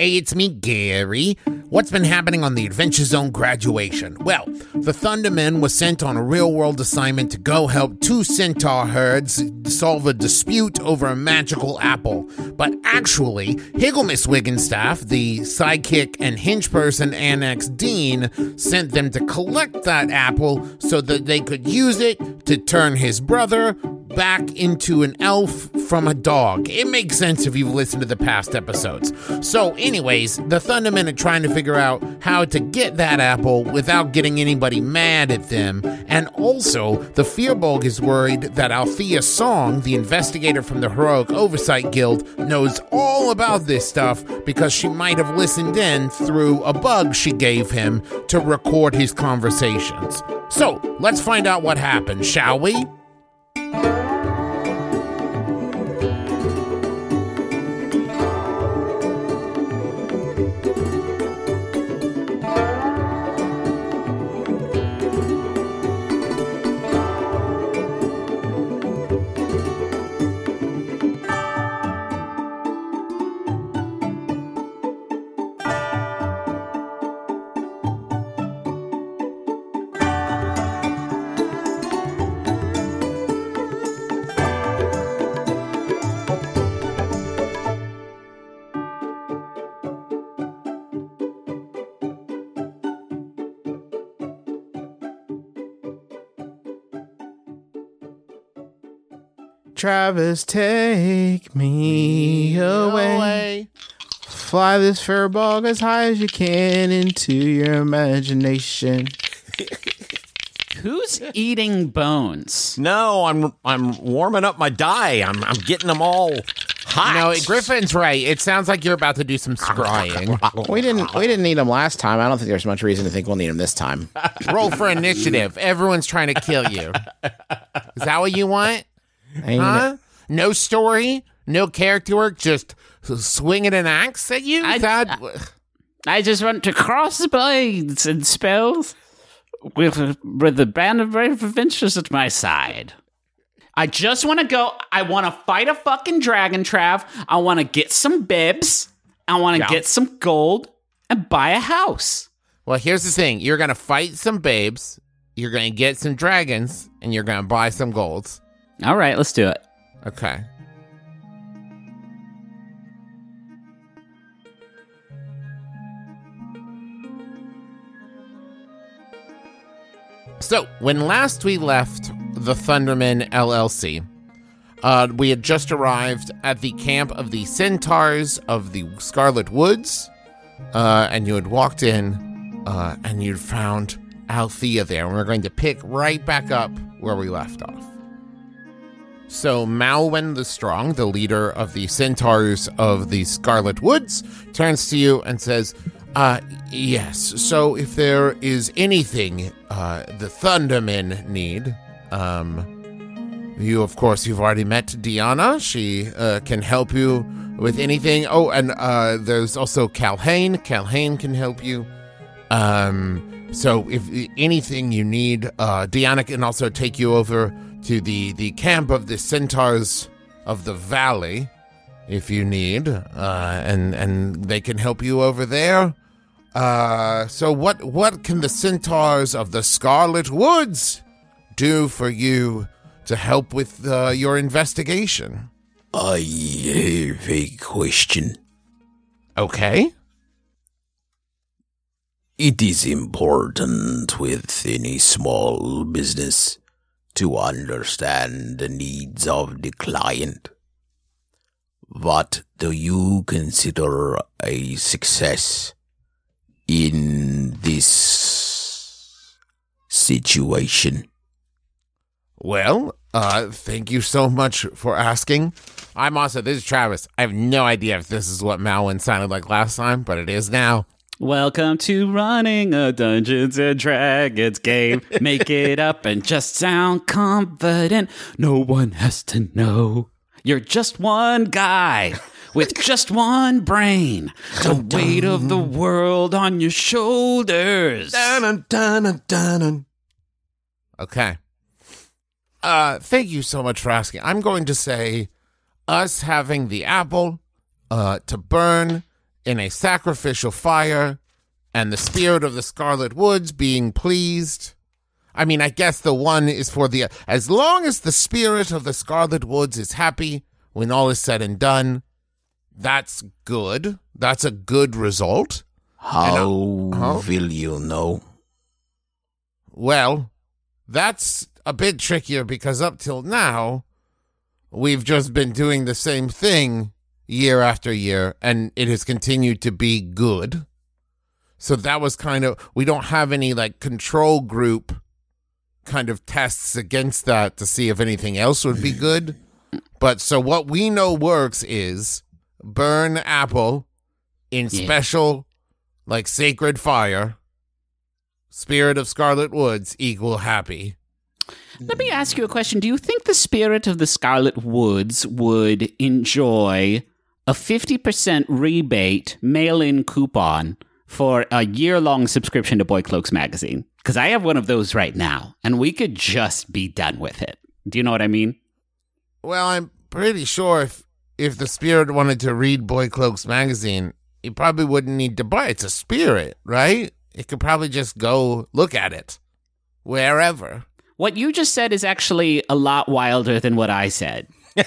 Hey, it's me, Gary. What's been happening on the Adventure Zone graduation? Well, the Thundermen was sent on a real-world assignment to go help two centaur herds solve a dispute over a magical apple. But actually, Higglemas Wiggenstaff, the sidekick and hinge person Annex Dean, sent them to collect that apple so that they could use it to turn his brother back into an elf from a dog. It makes sense if you've listened to the past episodes. So anyways, the Thundermen are trying to figure out how to get that apple without getting anybody mad at them. And also, the Firbolg is worried that Althea Song, the investigator from the Heroic Oversight Guild, knows all about this stuff because she might have listened in through a bug she gave him to record his conversations. So, let's find out what happened, shall we? Travis, take me away. Fly this Firbolg as high as you can into your imagination. Who's eating bones? No, I'm warming up my dye. I'm getting them all hot. No, Griffin's right. It sounds like you're about to do some scrying. We didn't need him last time. I don't think there's much reason to think we'll need him this time. Roll for initiative. Everyone's trying to kill you. Is that what you want? Huh? No story? No character work? Just swinging an axe at you? I just want to cross blades and spells with the band of brave adventurers at my side. I just want to go. I want to fight a fucking dragon, Trav. I want to get some bibs. I want to get some gold and buy a house. Well, here's the thing. You're going to fight some babes. You're going to get some dragons. And you're going to buy some golds. All right, let's do it. Okay. So, when last we left the Thundermen LLC, we had just arrived at the camp of the Centaurs of the Scarlet Woods, and you had walked in, and you'd found Althea there, and we're going to pick right back up where we left off. So Malwen the Strong, the leader of the Centaurs of the Scarlet Woods, turns to you and says, yes, so if there is anything the Thundermen need, you've already met Diana. She can help you with anything. Oh, and there's also Calhane. Calhane can help you. So if anything you need, Diana can also take you over to the camp of the Centaurs of the Valley, if you need, and they can help you over there. So what can the Centaurs of the Scarlet Woods do for you to help with your investigation? I have a question. Okay. It is important with any small business to understand the needs of the client. What do you consider a success in this situation? Well, thank you so much for asking. This is Travis. I have no idea if this is what Malwen sounded like last time, but it is now. Welcome to running a Dungeons and Dragons game. Make it up and just sound confident. No one has to know. You're just one guy with just one brain. The weight of the world on your shoulders. Okay. Thank you so much for asking. I'm going to say us having the apple to burn in a sacrificial fire, and the spirit of the Scarlet Woods being pleased. I mean, I guess the one is for the... As long as the spirit of the Scarlet Woods is happy when all is said and done, that's good. That's a good result. How will you know? Well, that's a bit trickier because up till now, we've just been doing the same thing year after year, and it has continued to be good. So that was kind of... We don't have any, like, control group kind of tests against that to see if anything else would be good. But so what we know works is burn apple in special, like, sacred fire. Spirit of Scarlet Woods equal happy. Let me ask you a question. Do you think the spirit of the Scarlet Woods would enjoy a 50% rebate mail-in coupon for a year-long subscription to Boy Cloaks magazine? Because I have one of those right now, and we could just be done with it. Do you know what I mean? Well, I'm pretty sure if the spirit wanted to read Boy Cloaks magazine, he probably wouldn't need to buy it. It's a spirit, right? It could probably just go look at it wherever. What you just said is actually a lot wilder than what I said.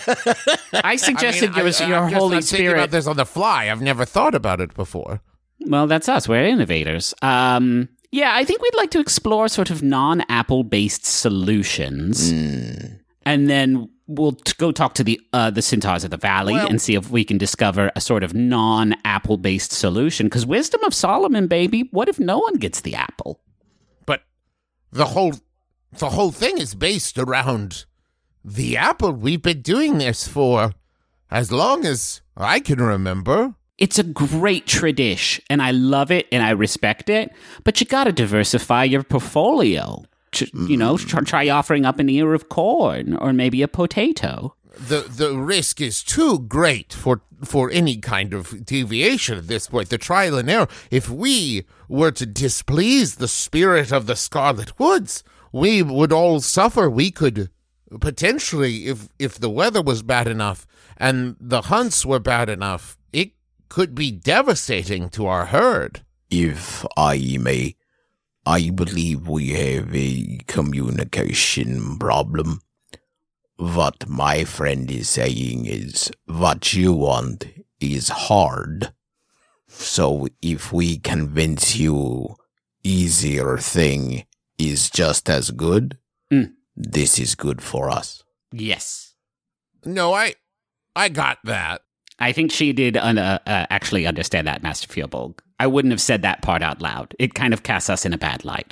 I suggested your Holy I'm thinking about Spirit. this on the fly. I've never thought about it before. Well, that's us. We're innovators. Yeah, I think we'd like to explore sort of non-Apple-based solutions. And then we'll go talk to the Centaurs of the Valley and see if we can discover a sort of non-Apple-based solution. Because Wisdom of Solomon, baby, what if no one gets the apple? But the whole thing is based around the apple. We've been doing this for as long as I can remember. It's a great tradition, and I love it, and I respect it. But you got to diversify your portfolio. Try offering up an ear of corn or maybe a potato. The risk is too great for any kind of deviation at this point. The trial and error. If we were to displease the spirit of the Scarlet Woods, we would all suffer. We could potentially, if the weather was bad enough and the hunts were bad enough, it could be devastating to our herd. If I may, I believe we have a communication problem. What my friend is saying is what you want is hard. So if we convince you easier thing is just as good, this is good for us. Yes. No, I got that. I think she did actually understand that, Master Fieldbolg. I wouldn't have said that part out loud. It kind of casts us in a bad light.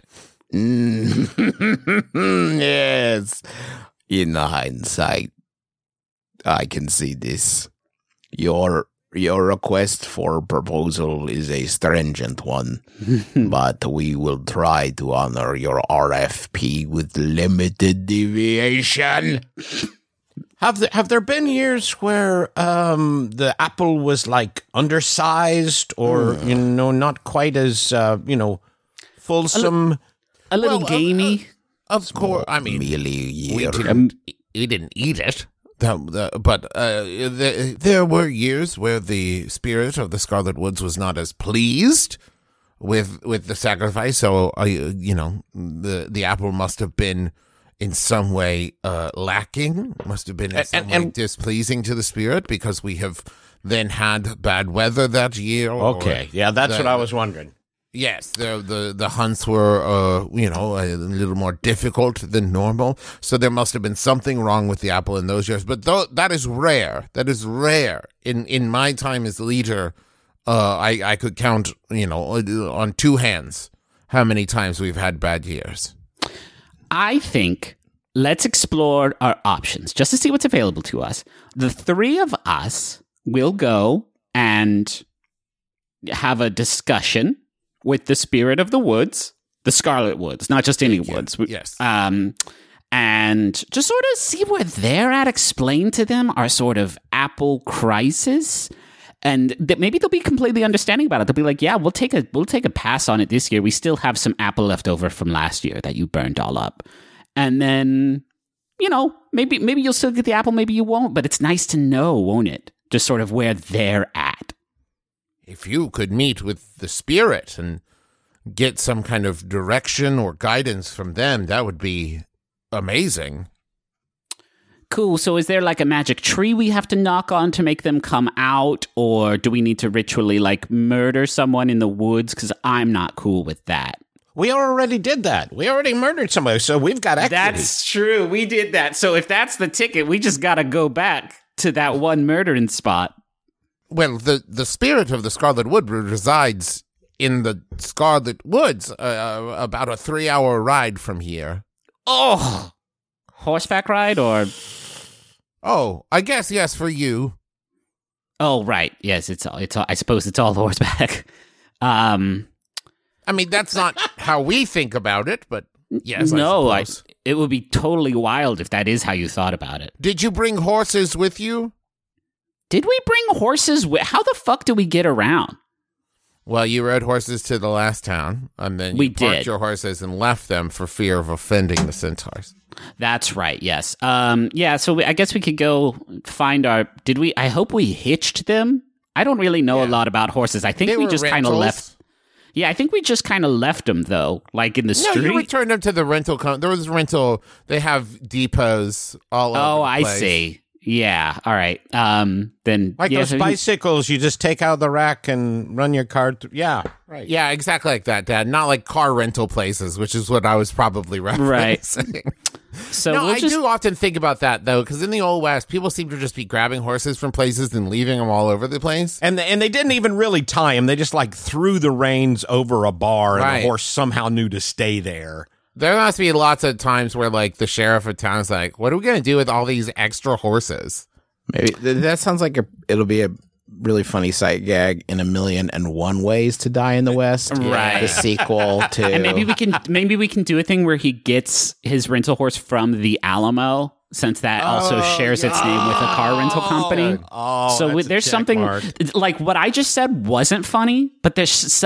Yes. In hindsight, I can see this. Your request for proposal is a stringent one, but we will try to honor your RFP with limited deviation. Have there been years where the apple was like undersized or not quite as fulsome? A little gamey. Of course, I mean, we didn't eat it. But there were years where the spirit of the Scarlet Woods was not as pleased with the sacrifice. So, the apple must have been in some way lacking, must have been in some way displeasing to the spirit because we have then had bad weather that year. Okay, yeah, that's what I was wondering. Yes, the hunts were, a little more difficult than normal. So there must have been something wrong with the apple in those years. But that is rare. That is rare. In my time as leader, I could count, on two hands how many times we've had bad years. I think let's explore our options just to see what's available to us. The three of us will go and have a discussion with the spirit of the woods, the Scarlet Woods, not just any woods. Yes. And just sort of see where they're at, explain to them our sort of apple crisis. And maybe they'll be completely understanding about it. They'll be like, yeah, we'll take a pass on it this year. We still have some apple left over from last year that you burned all up. And then, maybe you'll still get the apple, maybe you won't. But it's nice to know, won't it? Just sort of where they're at. if you could meet with the spirit and get some kind of direction or guidance from them, that would be amazing. Cool. So is there like a magic tree we have to knock on to make them come out? Or do we need to ritually like murder someone in the woods? Because I'm not cool with that. We already did that. We already murdered somebody, so we've got equity. That's true. We did that. So if that's the ticket, we just got to go back to that one murdering spot. Well, the spirit of the Scarlet Wood resides in the Scarlet Woods, about a 3-hour ride from here. Oh, horseback ride or... Oh, I guess yes for you. Oh, right. Yes, it's all. I suppose it's all horseback. I mean, that's not how we think about it, but yes, no, I suppose. It would be totally wild if that is how you thought about it. Did you bring horses with you? Did we bring horses? How the fuck do we get around? Well, you rode horses to the last town, and then you parked your horses and left them for fear of offending the centaurs. That's right, yes. Yeah, so I guess we could go find our... Did we... I hope we hitched them. I don't really know a lot about horses. I think we just kind of left... Yeah, I think we just kind of left them, though, like in the street. No, you returned them to the rental... There was rental... They have depots all over the place. I see. Yeah, all right. Then... Like those bicycles, you just take out of the rack and run your car through. Yeah, right. Yeah, exactly like that, Dad. Not like car rental places, which is what I was probably referencing. Right. So I do often think about that, though, because in the Old West, people seem to just be grabbing horses from places and leaving them all over the place. And they didn't even really tie them. They just, like, threw the reins over a bar, and the horse somehow knew to stay there. There must be lots of times where, like, the sheriff of town is like, what are we going to do with all these extra horses? Maybe that sounds like it'll be a really funny sight gag in 1,000,001 Ways to Die in the West. Right. The sequel to... And maybe we can do a thing where he gets his rental horse from the Alamo, since that also shares its name with a car rental company. So there's something... Like, what I just said wasn't funny, but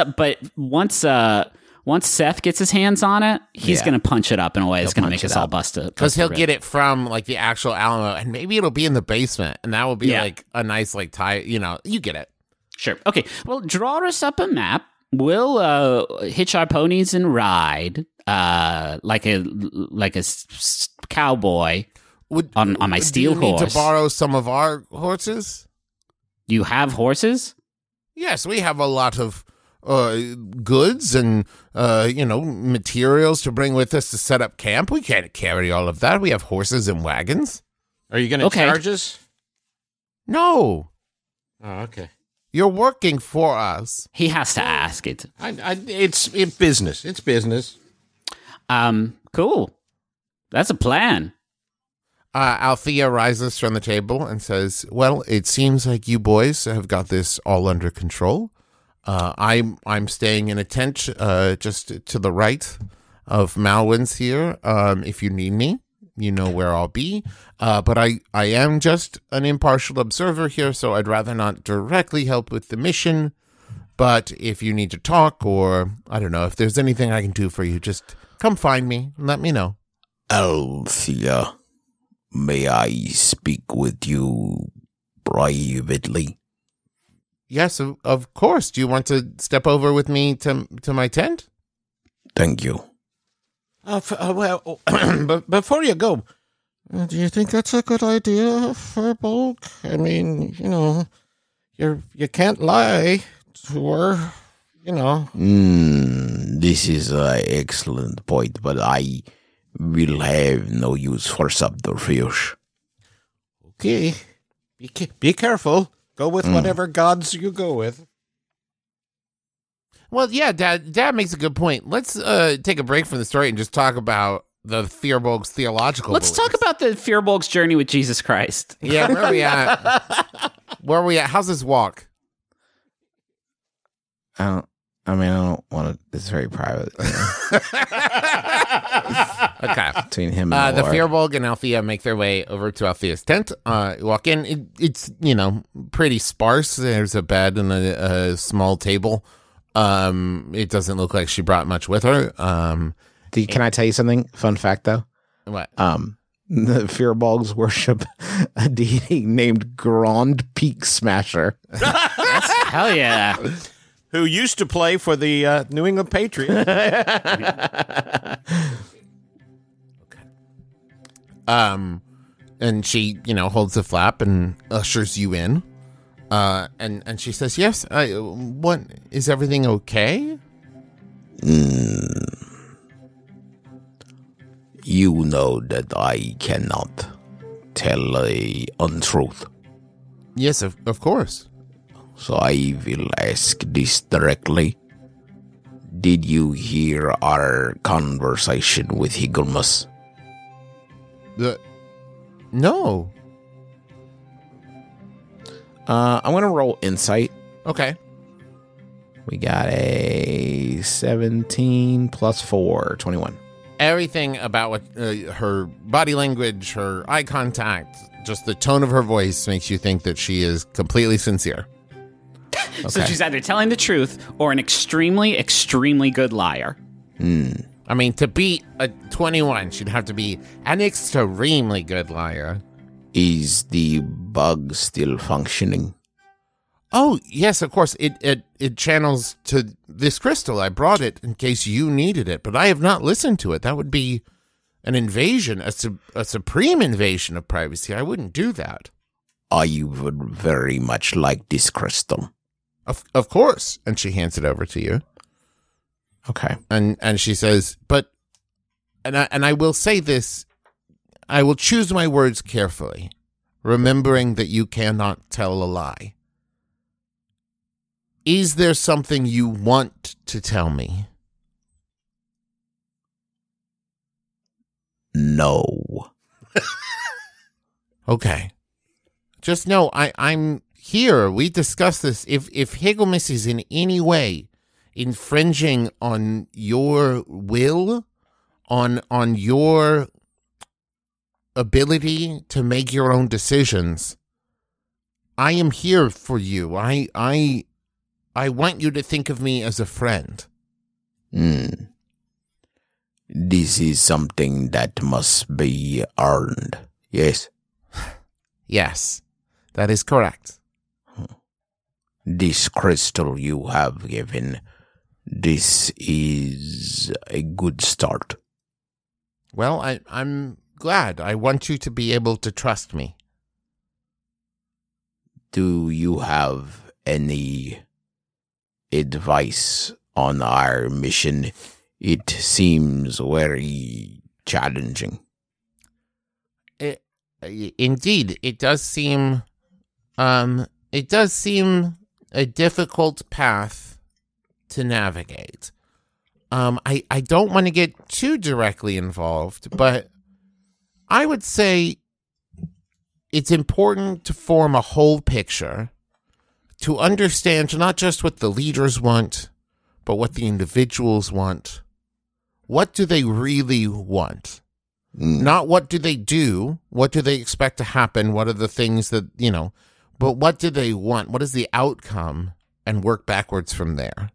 once Seth gets his hands on it, he's going to punch it up in a way that's going to make us all bust it. Because he'll get it from, like, the actual Alamo, and maybe it'll be in the basement, and that will be, like, a nice, like, tie, you get it. Sure. Okay, well, draw us up a map. We'll hitch our ponies and ride like a cowboy on my steel horse. Do you need to borrow some of our horses? You have horses? Yes, we have a lot of goods and materials to bring with us to set up camp. We can't carry all of that. We have horses and wagons. Are you going to charge us? No. Oh, okay. You're working for us. He has to ask it. It's business. It's business. Cool. That's a plan. Althea rises from the table and says, well, it seems like you boys have got this all under control. I'm staying in a tent just to the right of Malwyn's here. If you need me, you know where I'll be. But I am just an impartial observer here, so I'd rather not directly help with the mission. But if you need to talk, or I don't know, if there's anything I can do for you, just come find me and let me know. Althea, may I speak with you privately? Yes, of course. Do you want to step over with me to my tent? Thank you. Well, but before you go, do you think that's a good idea, Firbolg? I mean, you can't lie to her, This is an excellent point, but I will have no use for subterfuge. Okay. Be careful. Go with whatever gods you go with. Well, yeah, Dad makes a good point. Let's take a break from the story and just talk about the Firbolg's theological Let's beliefs. talk about the Firbolg's journey with Jesus Christ. Yeah, where are we at? Where are we at? How's this walk? I don't want to... It's very private. Okay. Between him and the Firbolg and Althea make their way over to Althea's tent. Walk in. It's, pretty sparse. There's a bed and a small table. It doesn't look like she brought much with her. Can I tell you something? Fun fact, though. What? The Firbolgs worship a deity named Grand Peak Smasher. That's Hell yeah. who used to play for the New England Patriots. And she, holds the flap and ushers you in. And she says, yes, what, is everything okay? You know that I cannot tell a untruth. Yes, of course. So I will ask this directly. Did you hear our conversation with Higelmus? No. I'm going to roll insight. Okay. We got a 17 plus 4, 21. Everything about what her body language, her eye contact, just the tone of her voice makes you think that she is completely sincere. So she's either telling the truth or an extremely, extremely good liar. I mean, to beat a 21, she'd have to be an extremely good liar. Is the bug still functioning? Oh, yes, of course. It channels to this crystal. I brought it in case you needed it, but I have not listened to it. That would be an invasion, a supreme invasion of privacy. I wouldn't do that. I would very much like this crystal. Of course. And she hands it over to you. Okay. And she says, but, and I will say this, I will choose my words carefully, remembering that you cannot tell a lie. Is there something you want to tell me? No. Okay. Just know I'm here. We discussed this. If Higelmus is in any way infringing on your will, on your ability to make your own decisions, I am here for you. I want you to think of me as a friend. This is something that must be earned, yes? Yes, that is correct. This crystal you have given, this is a good start. Well, I'm glad. I want you to be able to trust me. Do you have any advice on our mission? It seems very challenging. Indeed, it does seem a difficult path to navigate. I don't want to get too directly involved, but I would say it's important to form a whole picture, to understand not just what the leaders want, but what the individuals want. What do they really want? Not what do they do? What do they expect to happen? What are the things that, but what do they want? What is the outcome? And work backwards from there.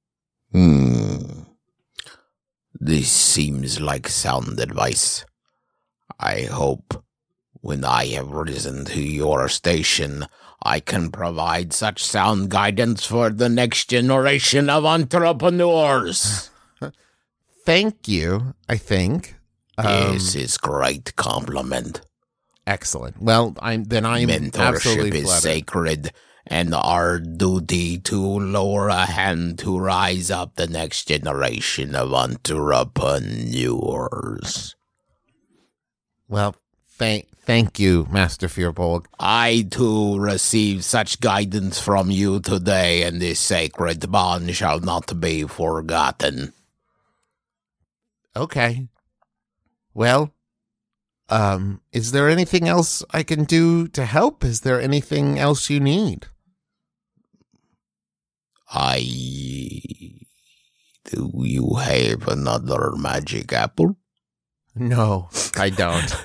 This seems like sound advice. I hope when I have risen to your station, I can provide such sound guidance for the next generation of entrepreneurs. Thank you, I think. This is great compliment. Excellent. Well, I'm Mentorship absolutely is flattered. sacred, and our duty to lower a hand to rise up the next generation of entrepreneurs. Well, thank you, Master Fearbolg. I, too, receive such guidance from you today, and this sacred bond shall not be forgotten. Okay. Well, is there anything else I can do to help? Is there anything else you need? Do you have another magic apple? No, I don't.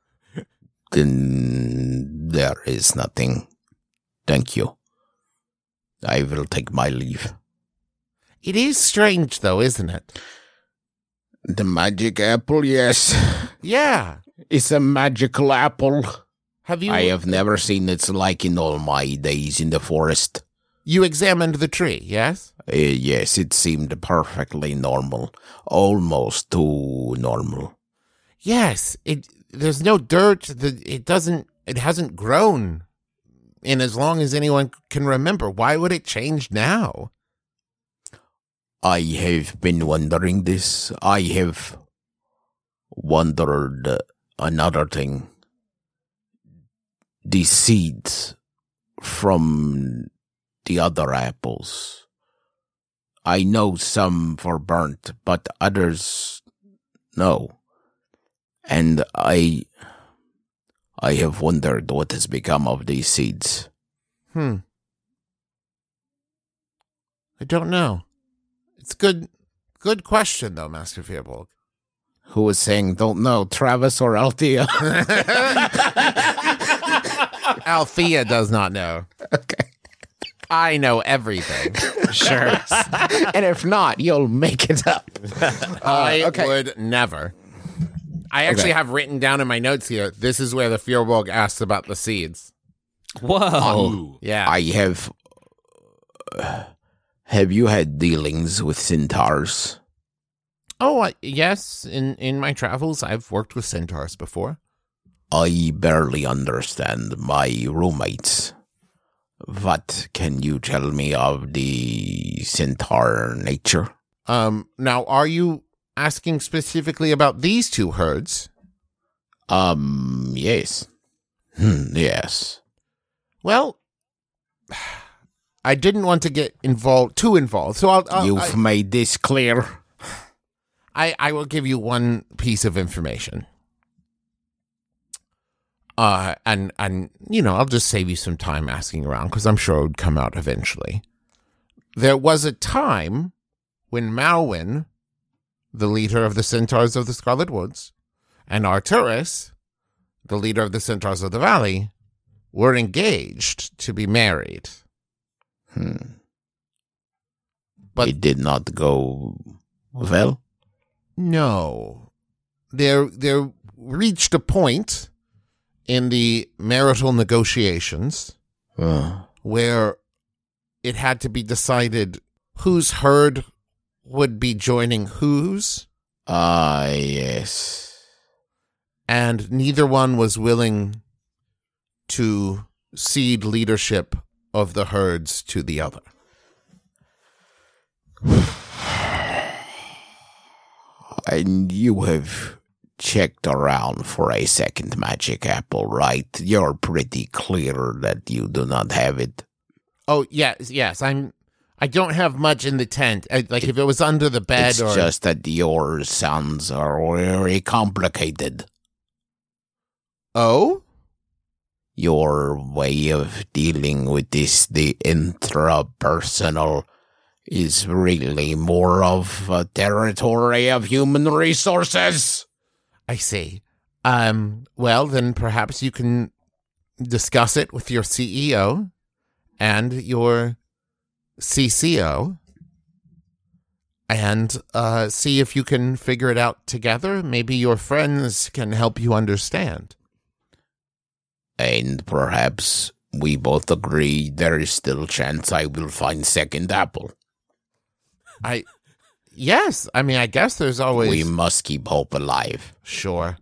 Then there is nothing. Thank you. I will take my leave. It is strange, though, isn't it? The magic apple, yes. Yeah. It's a magical apple. Have you? I have never seen its like in all my days in the forest. You examined the tree, yes? Yes, it seemed perfectly normal. Almost too normal. Yes. There's no dirt. It hasn't grown in as long as anyone can remember. Why would it change now? I have been wondering this. I have wondered another thing. The seeds from the other apples. I know some were burnt, but others no. And I have wondered what has become of these seeds. I don't know. It's good question, though, Master Firbolg. Who was saying, don't know, Travis or Althea? Althea does not know. Okay. I know everything. Sure. And if not, you'll make it up. I okay. would never. I actually have written down in my notes here, this is where the Firbolg asks about the seeds. Whoa. Yeah. I have... have you had dealings with centaurs? Oh, yes. In my travels, I've worked with centaurs before. I barely understand my roommates. What can you tell me of the centaur nature? Now, are you asking specifically about these two herds? Yes. Yes. Well, I didn't want to get too involved, so You've made this clear. I will give you one piece of information. And I'll just save you some time asking around, because I'm sure it would come out eventually. There was a time when Malwyn, the leader of the Centaurs of the Scarlet Woods, and Arturus, the leader of the Centaurs of the Valley, were engaged to be married. But it did not go well? No. There reached a point in the marital negotiations where it had to be decided whose herd would be joining whose. Yes. And neither one was willing to cede leadership of the herds to the other. And you have checked around for a second magic apple, right? You're pretty clear that you do not have it. Oh, yes. I don't have much in the tent. If it was under the bed It's or... just that your sounds are very complicated. Oh? Your way of dealing with this, the intrapersonal, is really more of a territory of human resources. I see. Well, then perhaps you can discuss it with your CEO and your CCO and see if you can figure it out together. Maybe your friends can help you understand. And perhaps we both agree there is still a chance I will find second apple. Yes. I mean, I guess there's always... We must keep hope alive. Sure.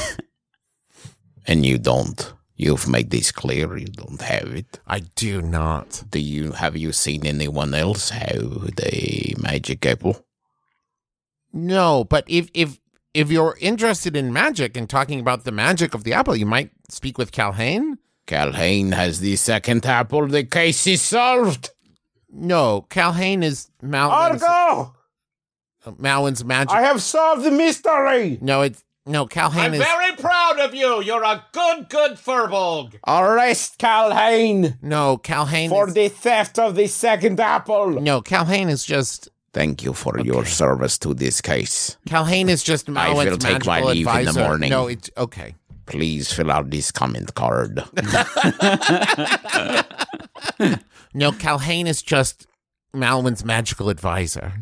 And you don't. You've made this clear. You don't have it. I do not. Have you seen anyone else have the magic apple? No, but if you're interested in magic and talking about the magic of the apple, you might speak with Calhane. Calhane has the second apple. The case is solved. No, Calhane is Malwyn's... Argo! Malwyn's magic... I have solved the mystery! Calhane is... very proud of you. You're a good Firbolg. Arrest Calhane No, Calhane for is... the theft of the second apple! No, Calhane is just... Thank you for your service to this case. Calhane is just I Malwyn's will take my magical leave in the advisor. morning. No, it's... Okay. Please fill out this comment card. No, Calhane is just Malwyn's magical advisor.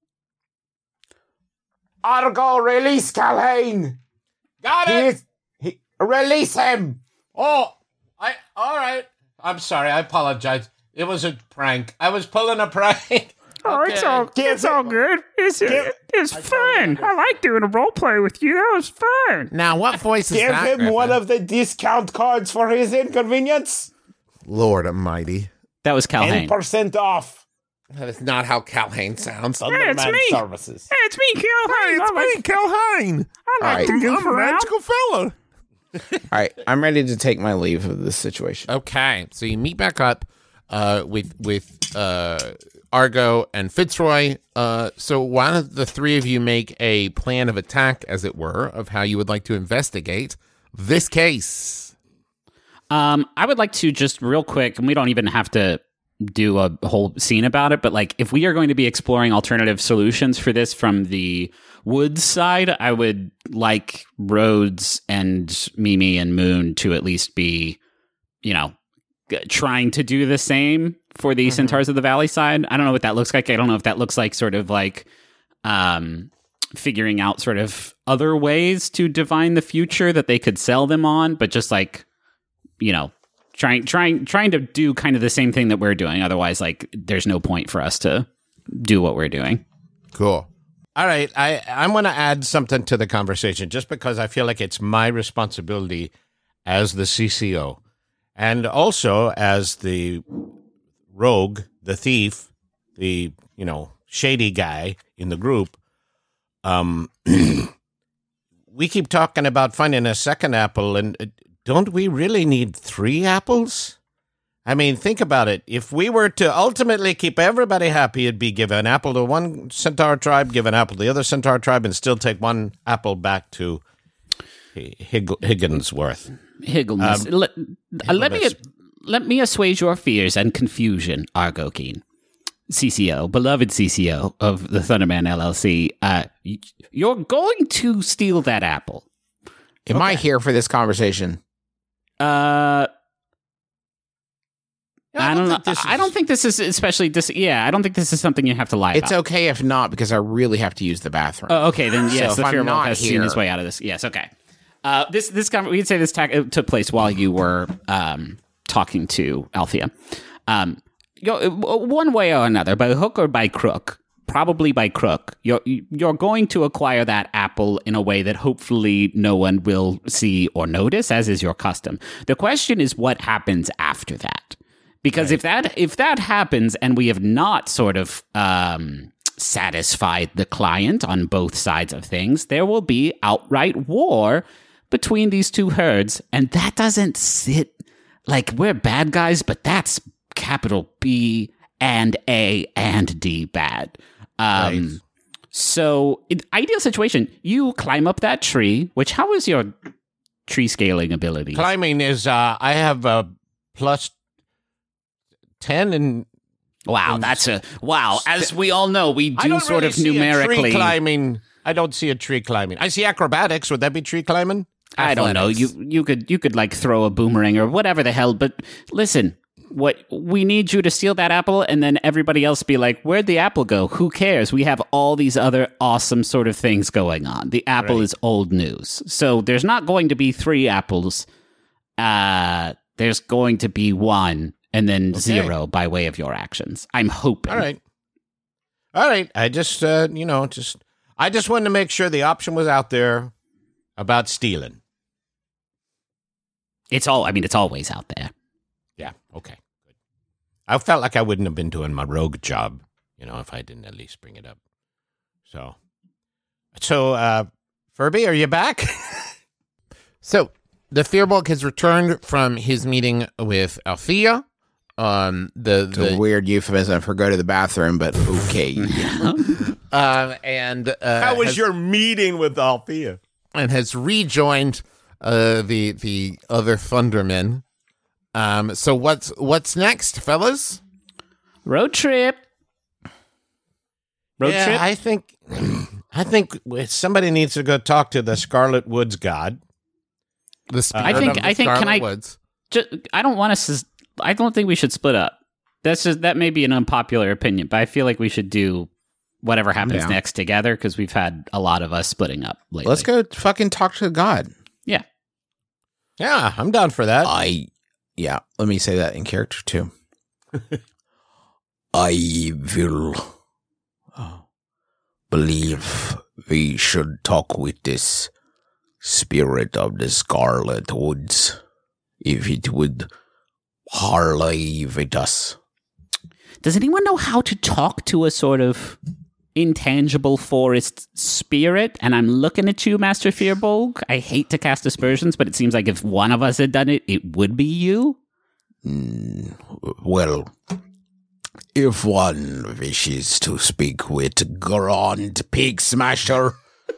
Argo, release Calhane! Got it. Release him! All right. I'm sorry. I apologize. It was a prank. I was pulling a prank. Oh, Okay. it's all good. It's fun. I like doing a role play with you. That was fun. Now, what voice is Give that, him Griffin? one of the discount cards for his inconvenience. Lord Almighty. That was Calhoun. 10% off. That is not how Calhoun sounds. it's Thunderman me. Services. Hey, it's me, Calhoun. Calhoun. I like to goof around. fella. All right, I'm ready to take my leave of this situation. Okay, so you meet back up with Argo and Fitzroy. So why don't the three of you make a plan of attack, as it were, of how you would like to investigate this case? I would like to just real quick, and we don't even have to do a whole scene about it, but like if we are going to be exploring alternative solutions for this from the Woods side, I would like Rhodes and Mimi and Moon to at least be, trying to do the same for the Centaurs of the Valley side. I don't know what that looks like. I don't know if that looks like sort of like figuring out sort of other ways to divine the future that they could sell them on, but just like, trying to do kind of the same thing that we're doing. Otherwise, like, there's no point for us to do what we're doing. Cool. All right, I'm going to add something to the conversation just because I feel like it's my responsibility as the CCO and also as the rogue, the thief, the, shady guy in the group. We keep talking about finding a second apple, and don't we really need 3 apples? I mean, think about it. If we were to ultimately keep everybody happy, it'd be give an apple to one centaur tribe, give an apple to the other centaur tribe, and still take 1 apple back to Higginsworth. Let me assuage your fears and confusion, Argo Keen. CCO, beloved CCO of the Thunderman LLC. You're going to steal that apple. Am I here for this conversation? I don't know. I don't think this is especially this. Yeah, I don't think this is something you have to lie It's about. okay if not, because I really have to use the bathroom. Oh, okay, then yes, So the if fear I'm wolf not has seen here- his way out of this. Yes, okay. We could say this took place while you were talking to Althea. One way or another, by hook or by crook, probably by crook, you're going to acquire that apple in a way that hopefully no one will see or notice, as is your custom. The question is what happens after that. Because if that happens and we have not sort of satisfied the client on both sides of things, there will be outright war between these two herds, and that doesn't sit like we're bad guys, but that's capital B and A and D bad. So, in ideal situation, you climb up that tree. Which, how is your tree scaling ability? Climbing is, I have a plus 10 and Wow, as we all know, we I do don't sort really of see a numerically. tree climbing. I don't see a tree climbing. I see acrobatics. Would that be tree climbing? I don't know. You could like throw a boomerang or whatever the hell. But listen, what we need you to steal that apple, and then everybody else be like, "Where'd the apple go? Who cares? We have all these other awesome sort of things going on. The apple is old news, so there's not going to be 3 apples. There's going to be 1, and then 0 by way of your actions. I'm hoping. All right. I just, I just wanted to make sure the option was out there about stealing. It's always out there. Yeah. Okay. Good. I felt like I wouldn't have been doing my rogue job, if I didn't at least bring it up. So, Furby, are you back? So the Fearbolg has returned from his meeting with Althea. It's a weird euphemism for go to the bathroom, but okay. And How was your meeting with Althea? and has rejoined the other Thundermen. So what's next, fellas? Road trip. Road Yeah, trip. I think somebody needs to go talk to the Scarlet Woods god. The spirit I think- of the I think- can Scarlet I- Woods. I don't think we should split up. That may be an unpopular opinion, but I feel like we should do whatever happens next together because we've had a lot of us splitting up lately. Let's go fucking talk to God. Yeah. Yeah, I'm down for that. Let me say that in character too. I will believe we should talk with this spirit of the Scarlet Woods, if it would parley with us. Does anyone know how to talk to a sort of intangible forest spirit? And I'm looking at you, Master Fearbolg. I hate to cast aspersions, but it seems like if one of us had done it, it would be you. Well, if one wishes to speak with Grand Pig Smasher,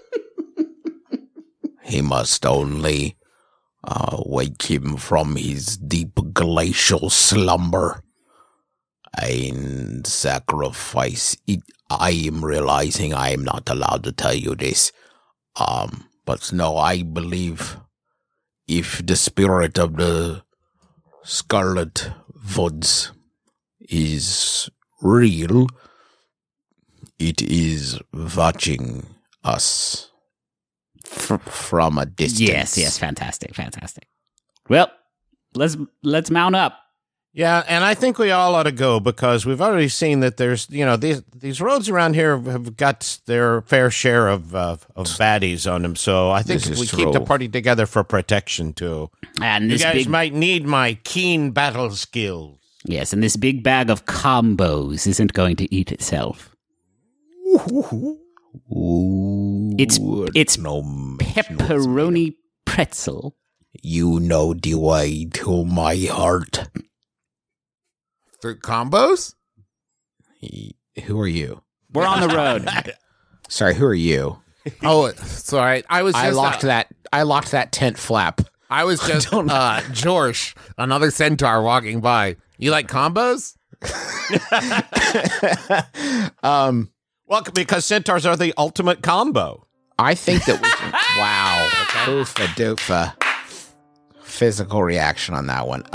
he must only wake him from his deep glacial slumber and sacrifice it. I am realizing I am not allowed to tell you this. But no, I believe if the spirit of the Scarlet Woods is real, it is watching us from a distance. Yes, fantastic. Well, let's mount up. Yeah, and I think we all ought to go because we've already seen that there's, these roads around here have got their fair share of baddies on them. So I think we keep the party together for protection too. And you this guys might need my keen battle skills. Yes, and this big bag of combos isn't going to eat itself. Ooh, It's no pepperoni pretzel. You know the way to my heart. Through combos? Who are you? We're on the road. Sorry, who are you? Oh, sorry. I locked that tent flap. I was just George, another centaur walking by. You like combos? Well, because centaurs are the ultimate combo. I think that wow. Oofa doofa. Physical reaction on that one.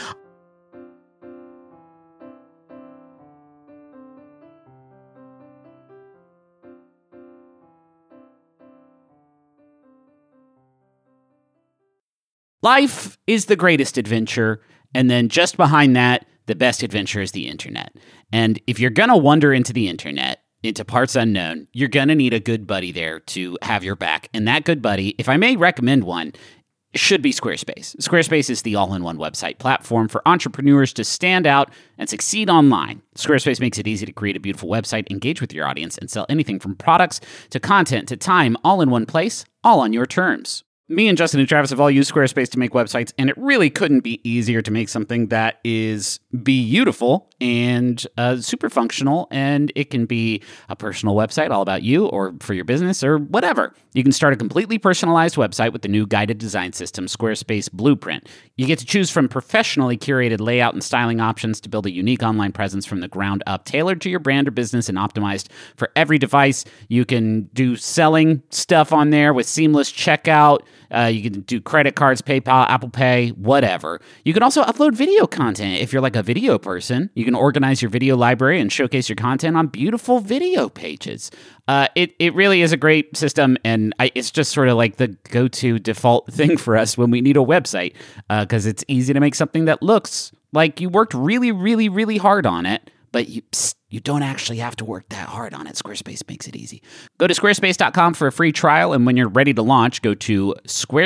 Life is the greatest adventure, and then just behind that, the best adventure is the internet. And if you're going to wander into the internet, into parts unknown, you're going to need a good buddy there to have your back. And that good buddy, if I may recommend one, should be Squarespace. Squarespace is the all-in-one website platform for entrepreneurs to stand out and succeed online. Squarespace makes it easy to create a beautiful website, engage with your audience, and sell anything from products to content to time, all in one place, all on your terms. Me and Justin and Travis have all used Squarespace to make websites, and it really couldn't be easier to make something that is beautiful and super functional, and it can be a personal website all about you or for your business or whatever. You can start a completely personalized website with the new guided design system, Squarespace Blueprint. You get to choose from professionally curated layout and styling options to build a unique online presence from the ground up, tailored to your brand or business and optimized for every device. You can do selling stuff on there with seamless checkout. You can do credit cards, PayPal, Apple Pay, whatever. You can also upload video content if you're like a video person. You can organize your video library and showcase your content on beautiful video pages. It really is a great system, and it's just sort of like the go-to default thing for us when we need a website, because it's easy to make something that looks like you worked really, really, really hard on it, but you don't actually have to work that hard on it. Squarespace makes it easy. Go to squarespace.com for a free trial, and when you're ready to launch, go to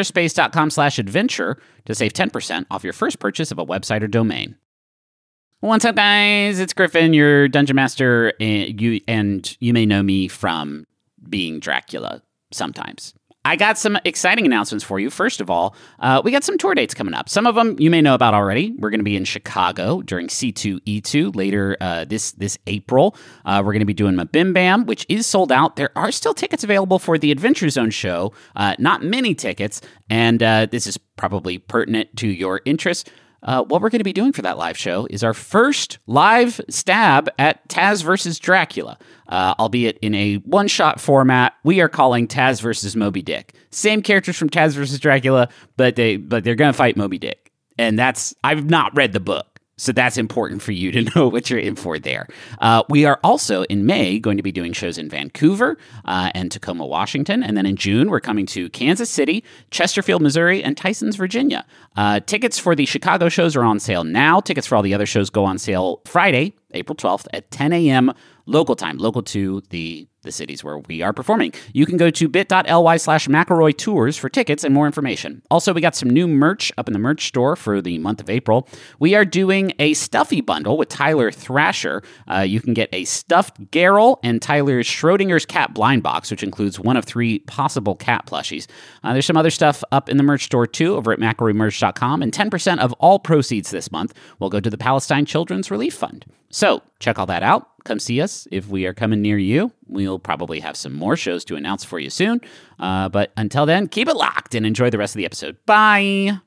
squarespace.com/adventure to save 10% off your first purchase of a website or domain. What's up, guys? It's Griffin, your Dungeon Master, and you may know me from being Dracula sometimes. I got some exciting announcements for you. First of all, we got some tour dates coming up. Some of them you may know about already. We're going to be in Chicago during C2E2 later this April. We're going to be doing Mabim Bam, which is sold out. There are still tickets available for the Adventure Zone show. Not many tickets, and this is probably pertinent to your interests. What we're going to be doing for that live show is our first live stab at Taz versus Dracula, albeit in a one-shot format. We are calling Taz versus Moby Dick. Same characters from Taz versus Dracula, but they're going to fight Moby Dick. And I've not read the book, So that's important for you to know what you're in for there. We are also in May going to be doing shows in Vancouver and Tacoma, Washington. And then in June, we're coming to Kansas City, Chesterfield, Missouri, and Tysons, Virginia. Tickets for the Chicago shows are on sale now. Tickets for all the other shows go on sale Friday, April 12th at 10 a.m. local time, local to the cities where we are performing. You can go to bit.ly/McElroy Tours for tickets and more information. Also, we got some new merch up in the merch store for the month of April. We are doing a Stuffy bundle with Tyler Thrasher. You can get a stuffed Geralt and Tyler's Schrodinger's cat blind box, which includes one of 3 possible cat plushies. There's some other stuff up in the merch store too over at McElroymerch.com, and 10% of all proceeds this month will go to the Palestine Children's Relief Fund. So check all that out. Come see us if we are coming near you. We'll probably have some more shows to announce for you soon. But until then, keep it locked and enjoy the rest of the episode. Bye.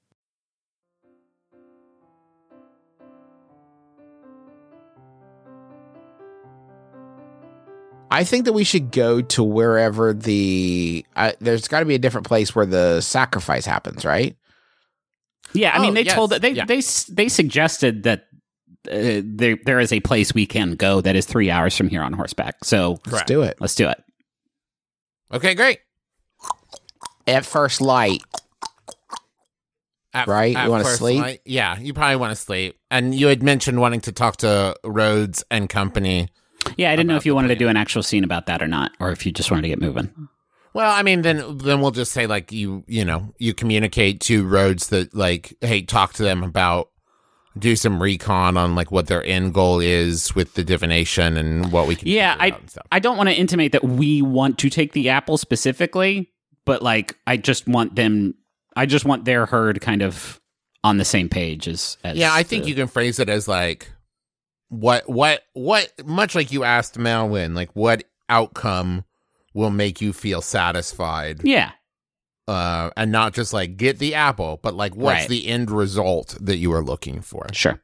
I think that we should go to wherever there's got to be a different place where the sacrifice happens, right? Yeah, I mean, they yes. told that they suggested that there is a place we can go that is 3 hours from here on horseback. So Let's do it. let's do it. Okay, great. At first light. Right? You wanna first sleep? light- yeah, you probably want to sleep. And you had mentioned wanting to talk to Rhodes and company. Yeah, I didn't know About if you the wanted to plan. do an actual scene about that or not, or if you just wanted to get moving. Well, I mean, then we'll just say like you communicate to Rhodes that like, hey, talk to them about, do some recon on like what their end goal is with the divination and what we can. Yeah, figure out and stuff. I don't want to intimate that we want to take the apple specifically, but like I just want their herd kind of on the same page as Yeah, I think you can phrase it as like what much like you asked Malwyn, like what outcome will make you feel satisfied. Yeah. And not just like get the apple, but like what's Right. the end result that you are looking for. Sure.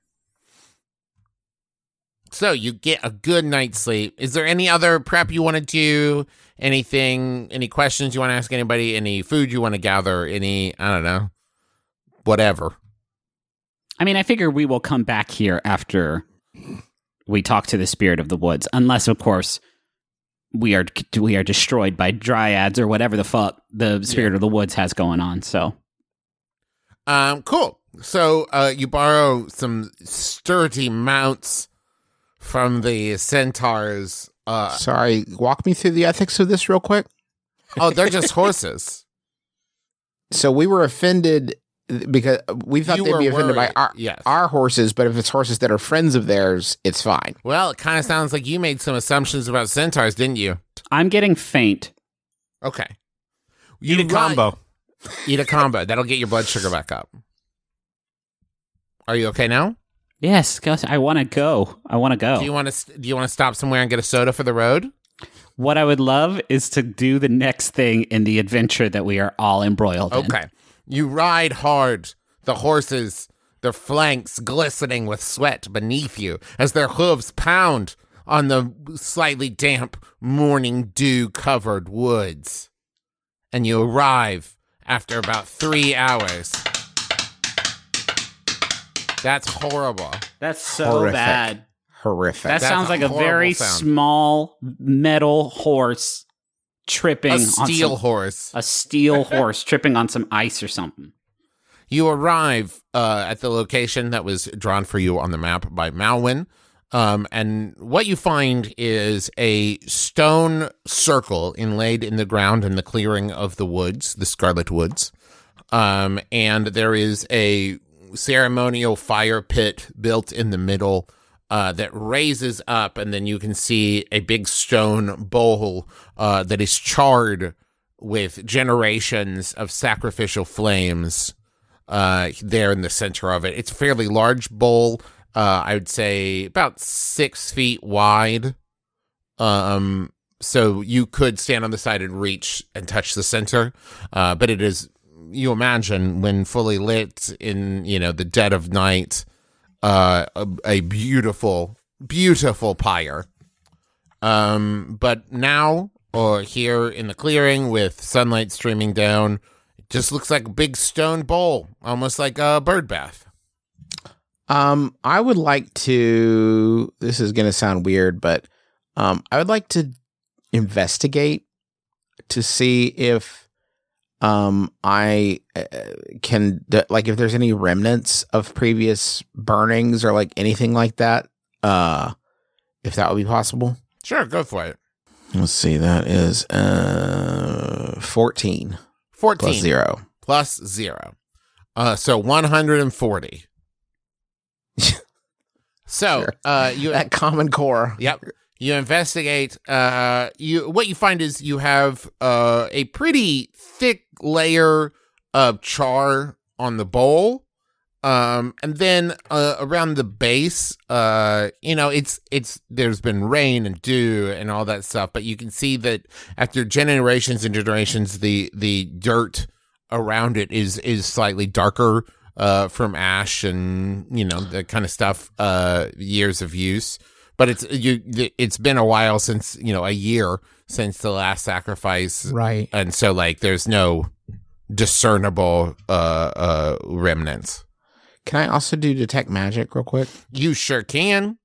So you get a good night's sleep. Is there any other prep you want to do? Anything, any questions you want to ask anybody? Any food you want to gather? Any, I don't know, whatever. I mean, I figure we will come back here after we talk to the spirit of the woods, unless, of course, we are destroyed by dryads or whatever the fuck the spirit of the woods has going on. So, Cool. So you borrow some sturdy mounts from the centaurs. Sorry, walk me through the ethics of this real quick. Oh, they're just horses. So we were offended because we thought You they'd were be offended worried, by yes. our horses, but if it's horses that are friends of theirs, it's fine. Well, it kind of sounds like you made some assumptions about centaurs, didn't you? I'm getting faint. Okay. Eat a combo. Eat a combo. That'll get your blood sugar back up. Are you okay now? Yes, Gus, I want to go. Do you want to stop somewhere and get a soda for the road? What I would love is to do the next thing in the adventure that we are all embroiled in. Okay. You ride hard. The horses, their flanks glistening with sweat beneath you as their hooves pound on the slightly damp morning dew covered woods. And you arrive after about 3 hours. That's horrible. That's so Horrific. bad. Horrific. That That's sounds a like a horrible very sound. small metal horse tripping A on steel some, horse. a steel horse tripping on some ice or something. You arrive at the location that was drawn for you on the map by Malwyn. And what you find is a stone circle inlaid in the ground in the clearing of the woods, the Scarlet Woods. And there is a ceremonial fire pit built in the middle that raises up, and then you can see a big stone bowl that is charred with generations of sacrificial flames there in the center of it. It's a fairly large bowl. I would say about 6 feet wide. So you could stand on the side and reach and touch the center. But it is, you imagine, when fully lit in, the dead of night, a beautiful, beautiful pyre. But now, or here in the clearing with sunlight streaming down, it just looks like a big stone bowl, almost like a bird bath. I would like to. This is going to sound weird, but I would like to investigate to see if I can like if there's any remnants of previous burnings or like anything like that. If that would be possible. Sure, go for it. Let's see. That is 14. 14 plus 0. Plus 0. So 140. So you that common core. Yep. You investigate. What you find is you have a pretty thick layer of char on the bowl, and then around the base, it's there's been rain and dew and all that stuff, but you can see that after generations and generations, the dirt around it is slightly darker from ash and the kind of stuff, years of use. But it's been a while since, a year since the last sacrifice. Right. And so there's no discernible remnants. Can I also do detect magic real quick? You sure can.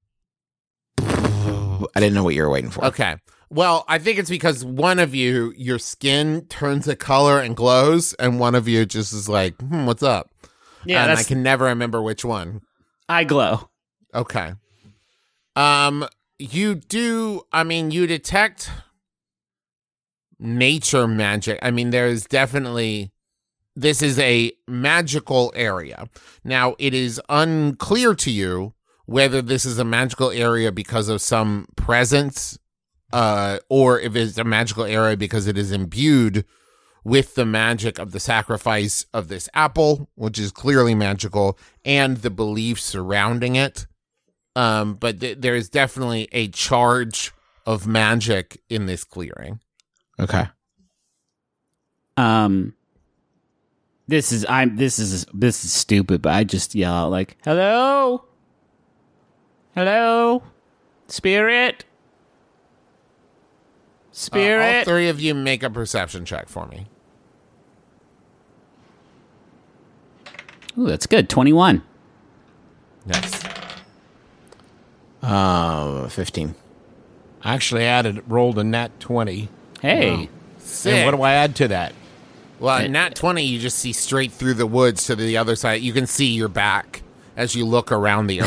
I didn't know what you were waiting for. Okay. Well, I think it's because one of you, your skin turns a color and glows, and one of you just is like, what's up? Yeah, and I can never remember which one. I glow. Okay. You detect nature magic. I mean, there's definitely, this is a magical area. Now, it is unclear to you whether this is a magical area because of some presence, or if it's a magical area because it is imbued with the magic of the sacrifice of this apple, which is clearly magical, and the belief surrounding it. But there is definitely a charge of magic in this clearing. Okay. This is stupid, but I just yell out like, "Hello? Hello? Spirit? Spirit?" All three of you make a perception check for me. Ooh, that's good. 21. Nice. 15. I actually rolled a nat 20. Hey. Sick. And what do I add to that? Well, nat 20, you just see straight through the woods to the other side. You can see your back as you look around the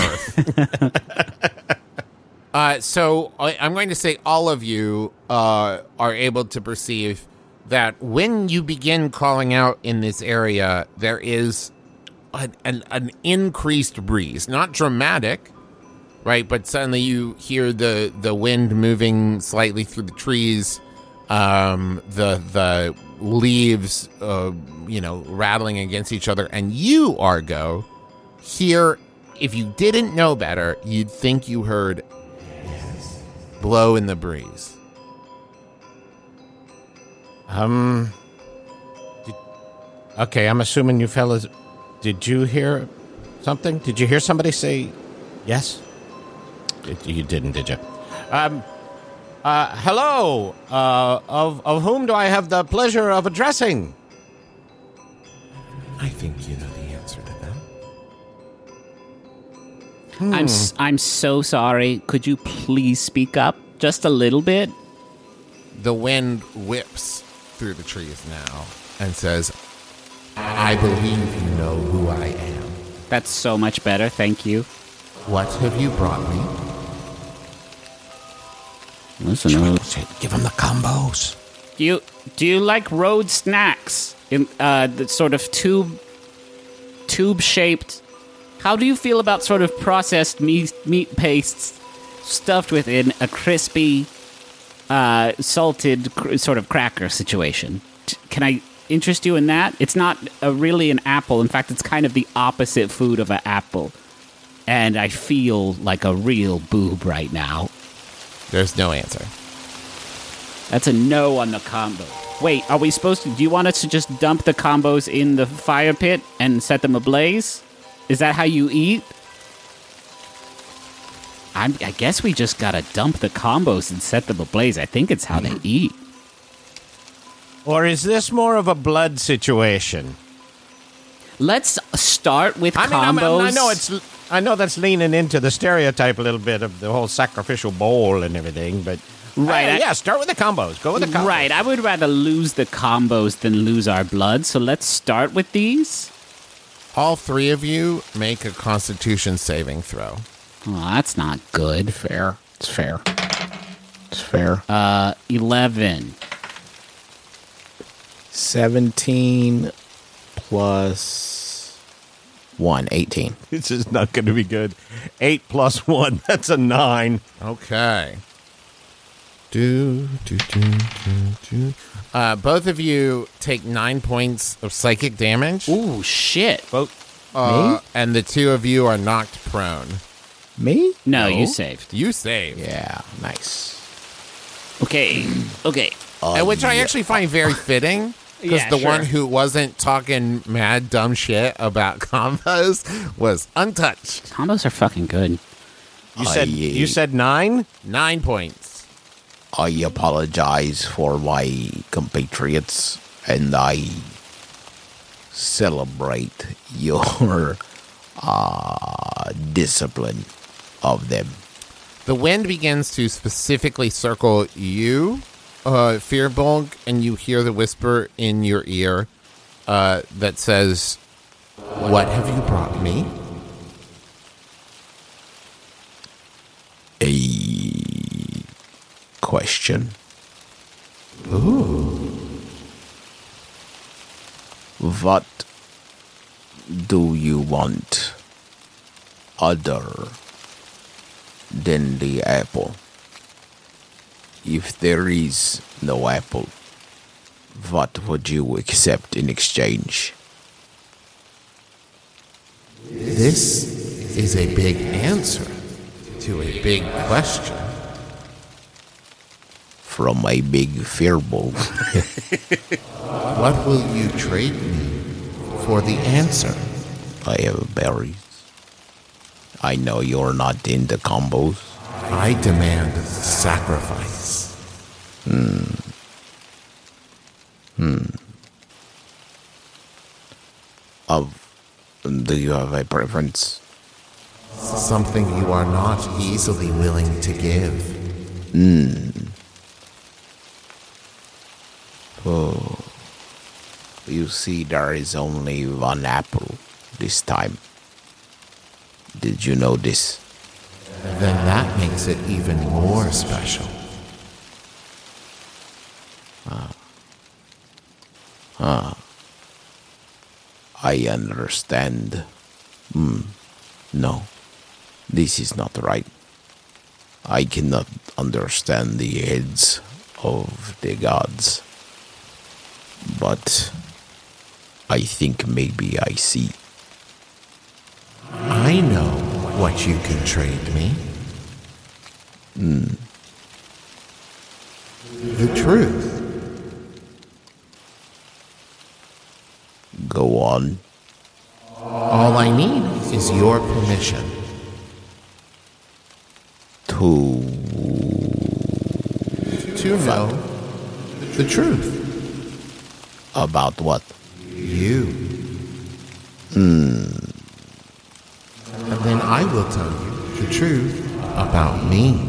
earth. So I'm going to say all of you are able to perceive that when you begin calling out in this area, there is an increased breeze. Not dramatic, right? But suddenly you hear the wind moving slightly through the trees, the leaves, rattling against each other, and you, Argo, hear. If you didn't know better, you'd think you heard blow in the breeze. Okay, I'm assuming you fellas. Did you hear something? Did you hear somebody say yes? You didn't, did you? Hello. Of whom do I have the pleasure of addressing? I think you know the answer to that. I'm so sorry. Could you please speak up just a little bit? The wind whips through the trees now and says, I believe you know who I am. That's so much better. Thank you. What have you brought me? Listen, Give him the combos. do you like road snacks in the sort of tube shaped? How do you feel about sort of processed meat pastes stuffed within a crispy, salted sort of cracker situation? Can I interest you in that? It's not really an apple. In fact, it's kind of the opposite food of an apple. And I feel like a real boob right now. There's no answer. That's a no on the combo. Wait, are we supposed to... Do you want us to just dump the combos in the fire pit and set them ablaze? Is that how you eat? I guess we just gotta dump the combos and set them ablaze. I think it's how they eat. Or is this more of a blood situation? Let's start with combos. I know it's. I know that's leaning into the stereotype a little bit of the whole sacrificial bowl and everything, but Right, yeah, start with the combos. Go with the combos. Right, I would rather lose the combos than lose our blood, so let's start with these. All three of you make a Constitution saving throw. Oh, that's not good. Fair. It's fair. It's fair. 11. 17 plus 1, 18. This is not going to be good. 8 plus 1, that's a 9. Okay. Both of you take 9 points of psychic damage. Ooh, shit. And the two of you are knocked prone. Me? No, you saved. You saved. Yeah, nice. Okay. And which I actually find very fitting. Because Yeah, the sure. one who wasn't talking mad dumb shit about combos was untouched. Combos are fucking good. You said 9? 9 points. I apologize for my compatriots, and I celebrate your discipline of them. The wind begins to specifically circle you, Fearbulk, and you hear the whisper in your ear that says, "What have you brought me?" A question. What do you want other than the apple? If there is no apple, what would you accept in exchange? This is a big answer to a big question. From a big Fearbulk. What will you trade me for the answer? I have berries. I know you're not into combos. I demand sacrifice. Do you have a preference? Something you are not easily willing to give. Oh, you see, there is only one apple this time. Did you know this? Then that makes it even more special. I understand. No, this is not right. I cannot understand the heads of the gods. But I think maybe I see. I know what you can trade me. The truth. Go on. All I need is your permission. To To know the truth. about what? You. And then I will tell you the truth about me.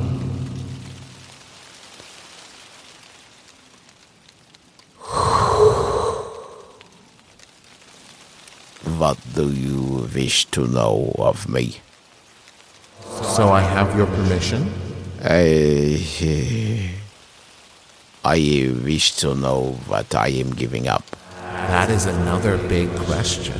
What do you wish to know of me? So I have your permission? I wish to know what I am giving up. That is another big question.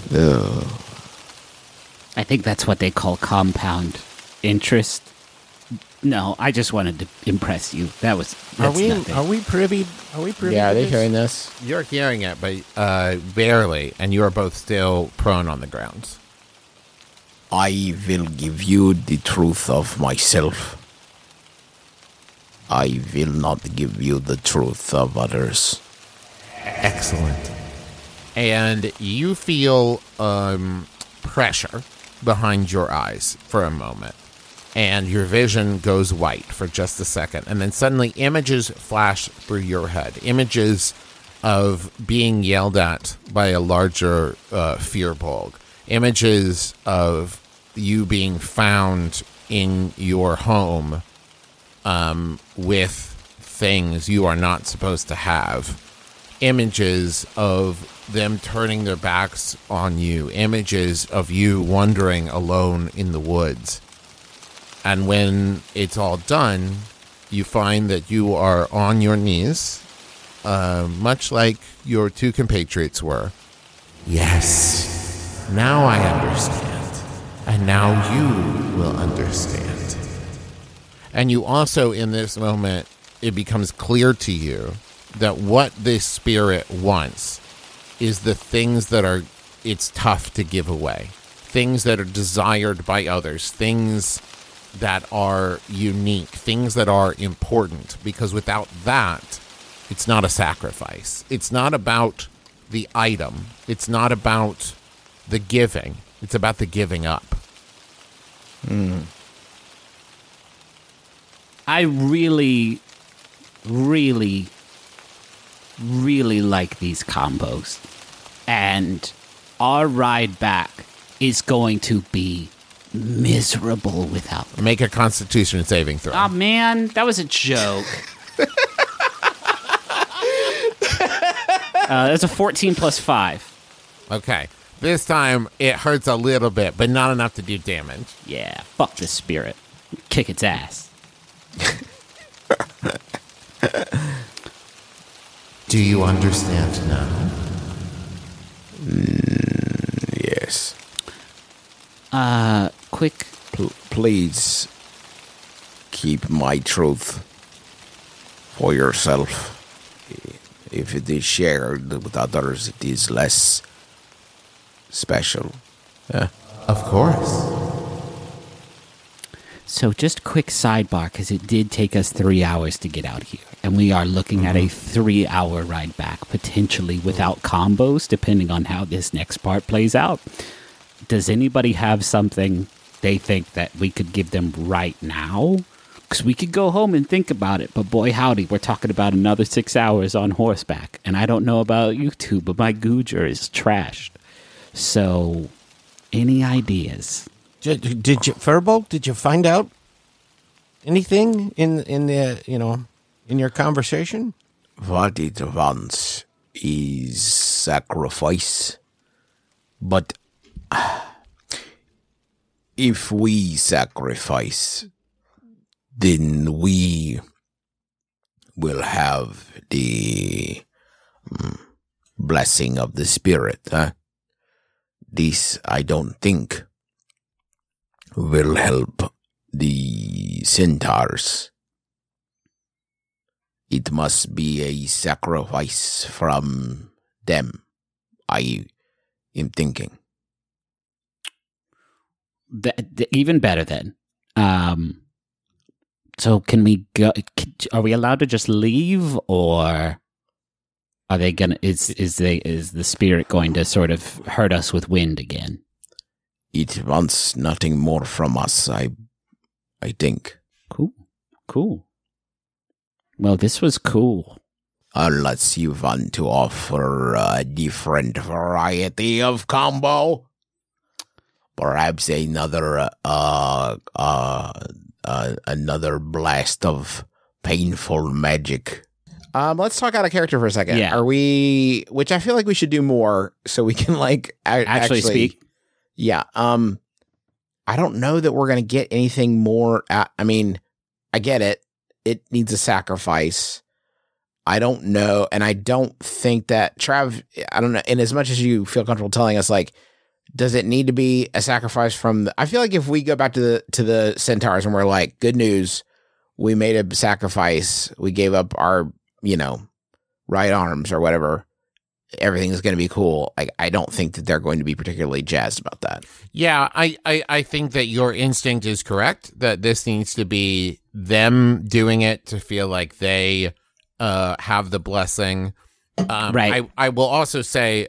I think that's what they call compound interest. No, I just wanted to impress you. That's nothing. Are we privy? Yeah, are to they this? hearing this? You're hearing it, but barely, and you are both still prone on the ground. I will give you the truth of myself. I will not give you the truth of others. Excellent. And you feel pressure behind your eyes for a moment. And your vision goes white for just a second. And then suddenly images flash through your head. Images of being yelled at by a larger Fearbulk. Images of you being found in your home with things you are not supposed to have. Images of them turning their backs on you. Images of you wandering alone in the woods. And when it's all done, you find that you are on your knees, much like your two compatriots were. Yes, now I understand. And now you will understand. And you also, in this moment, it becomes clear to you that what this spirit wants is the things that are, it's tough to give away. Things that are desired by others. Things that are unique. Things that are important. Because without that, it's not a sacrifice. It's not about the item. It's not about the giving. It's about the giving up. I really like these combos. And our ride back is going to be miserable without them. Make a Constitution saving throw. Oh, man, that was a joke. That's a 14 plus 5. Okay. This time, it hurts a little bit, but not enough to do damage. Yeah, fuck this spirit. Kick its ass. Do you understand now? Yes. Quick. Please keep my truth for yourself. If it is shared with others, it is less special. Of course. So just quick sidebar, because it did take us 3 hours to get out here. And we are looking at a 3-hour ride back, potentially without combos, depending on how this next part plays out. Does anybody have something they think that we could give them right now? Because we could go home and think about it, but boy howdy, we're talking about another 6 hours on horseback. And I don't know about you two, but my Gujar is trashed. So, any ideas? Did you, Furbolg? Did you find out anything in the in your conversation? What it wants is sacrifice. But if we sacrifice, then we will have the blessing of the spirit. This, I don't think, will help the centaurs. It must be a sacrifice from them, I am thinking. Even better then. So can we go? Are we allowed to just leave, or are they gonna? Is the spirit going to sort of hurt us with wind again? It wants nothing more from us, I think. Cool. Well, this was cool. Unless you want to offer a different variety of combo. Perhaps another blast of painful magic. Let's talk out of character for a second. Yeah. Which I feel like we should do more so we can actually speak. Yeah. I don't know that we're going to get anything more. I mean, I get it. It needs a sacrifice. I don't know. And I don't think that Trav, I don't know. And as much as you feel comfortable telling us, like, does it need to be a sacrifice from I feel like if we go back to the centaurs and we're like, good news, we made a sacrifice. We gave up our, right arms or whatever. Everything is going to be cool. I don't think that they're going to be particularly jazzed about that. Yeah, I think that your instinct is correct, that this needs to be them doing it to feel like they have the blessing. Right. I will also say,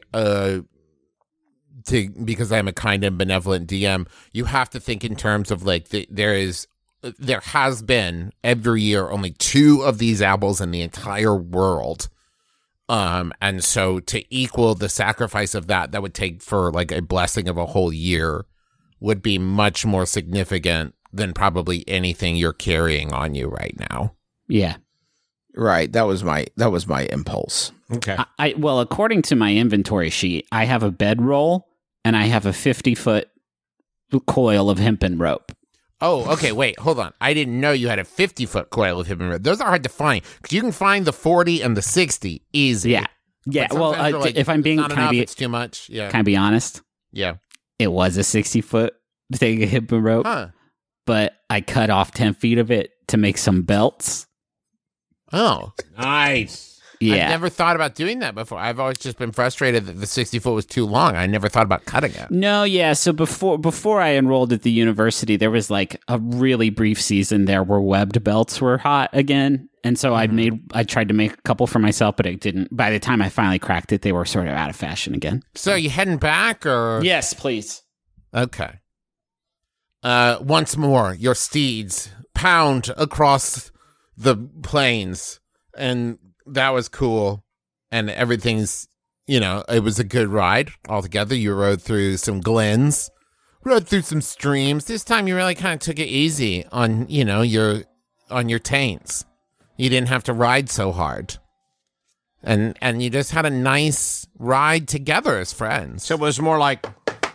because I'm a kind and benevolent DM, you have to think in terms of like there has been every year only 2 of these apples in the entire world. And so to equal the sacrifice of that would take for like a blessing of a whole year would be much more significant than probably anything you're carrying on you right now. Yeah. Right. That was my impulse. Okay. Well, according to my inventory sheet, I have a bedroll and I have a 50-foot coil of hempen rope. Oh, okay, wait, hold on. I didn't know you had a 50-foot coil of hempen rope. Those are hard to find, because you can find the 40 and the 60 easy. Yeah. Yeah. But Well, sometimes you're like, if I'm being, it's not enough, it's too much. can I be honest? Yeah. It was a 60-foot thing of hempen rope, Huh. but I cut off 10 feet of it to make some belts. Oh. Nice. Yeah. I've never thought about doing that before. I've always just been frustrated that the 60-foot was too long. I never thought about cutting it. No, yeah. So before I enrolled at the university, there was like a really brief season there where webbed belts were hot again. And so I tried to make a couple for myself, but it didn't. By the time I finally cracked it, they were sort of out of fashion again. So you heading back, or? Yes, please. Okay. Once more, your steeds pound across the plains, and that was cool. And everything's, it was a good ride altogether. You rode through some glens, rode through some streams. This time you really kind of took it easy on, your taints. You didn't have to ride so hard. And you just had a nice ride together as friends. So it was more like,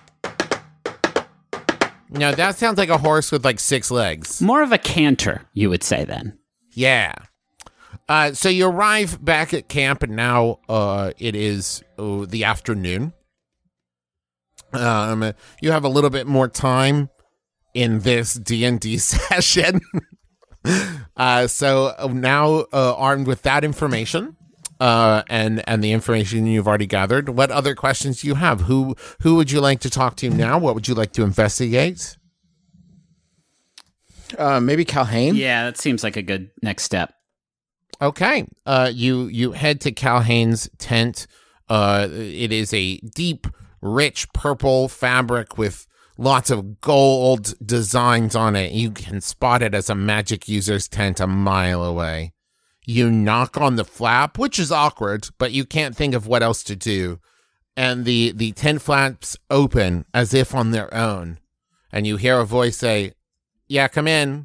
No, that sounds like a horse with like 6 legs. More of a canter, you would say then. Yeah. So you arrive back at camp, and now it is the afternoon. You have a little bit more time in this D&D session. So now, armed with that information, and the information you've already gathered, what other questions do you have? Who would you like to talk to now? What would you like to investigate? Maybe Calhain? Yeah, that seems like a good next step. Okay. You head to Calhain's tent. It is a deep, rich purple fabric with lots of gold designs on it. You can spot it as a magic user's tent a mile away. You knock on the flap, which is awkward, but you can't think of what else to do. And the tent flaps open as if on their own. And you hear a voice say, "Yeah, come in."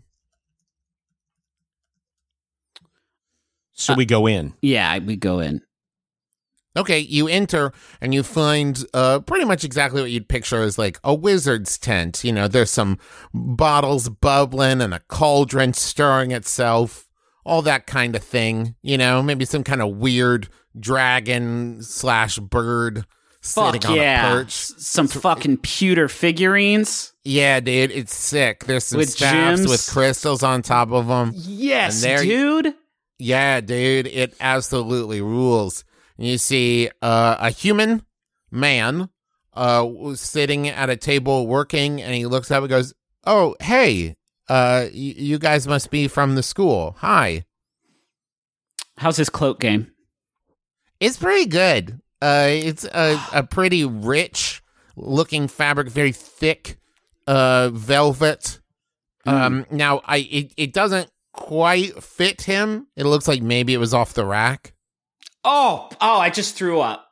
so we go in. Yeah, we go in. Okay, you enter and you find pretty much exactly what you'd picture as like a wizard's tent. There's some bottles bubbling and a cauldron stirring itself, all that kind of thing. Maybe some kind of weird dragon/bird sitting on a perch. Some fucking pewter figurines. Yeah, dude, it's sick. There's some With staffs gems. with crystals on top of them. Yes, And there- dude. Yeah, dude, it absolutely rules. You see a human man sitting at a table working, and he looks up and goes, "Oh, hey, you guys must be from the school. Hi." How's his cloak game? It's pretty good. It's a pretty rich looking fabric, very thick velvet. Now, it doesn't quite fit him. It looks like maybe it was off the rack. Oh, I just threw up.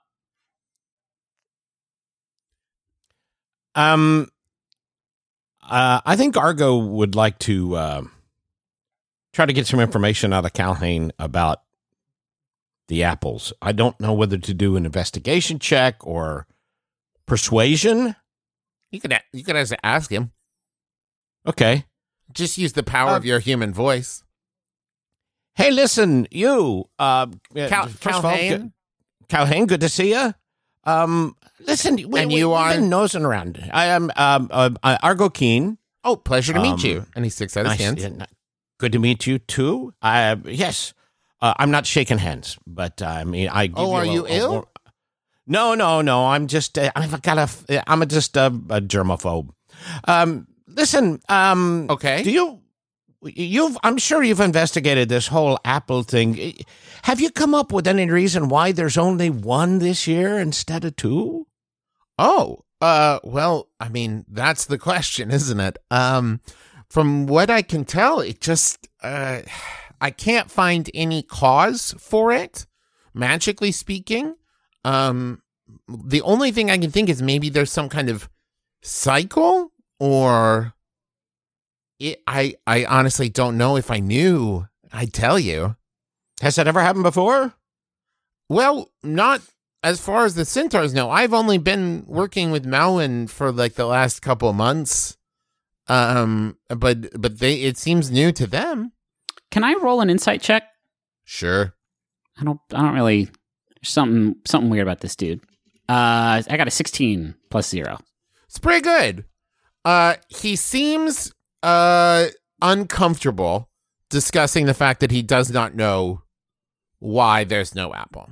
I think Argo would like to try to get some information out of Calhain about the apples. I don't know whether to do an investigation check or persuasion. You could just ask him. Okay. Just use the power of your human voice. Hey, listen, you. First of all, Calhain? Calhain, good to see you. Listen, we've been nosing around. I am Argo Keen. Oh, pleasure to meet you. And he sticks out his hands. Yeah, good to meet you too. Yes, I'm not shaking hands, but I mean, I. Give Oh, are you ill? No. I'm just. I'm just a germaphobe. Listen. Okay. Do you've? I'm sure you've investigated this whole apple thing. Have you come up with any reason why there's only one this year instead of 2? Oh, well, I mean, that's the question, isn't it? From what I can tell, it just, I can't find any cause for it, magically speaking. The only thing I can think is maybe there's some kind of cycle or I honestly don't know. If I knew, I'd tell you. Has that ever happened before? Well, not as far as the centaurs know. I've only been working with Malwyn for like the last couple of months. But it seems new to them. Can I roll an insight check? Sure. I don't really. There's something weird about this dude. I got a 16 plus 0. It's pretty good. He seems uncomfortable discussing the fact that he does not know why there's no apple.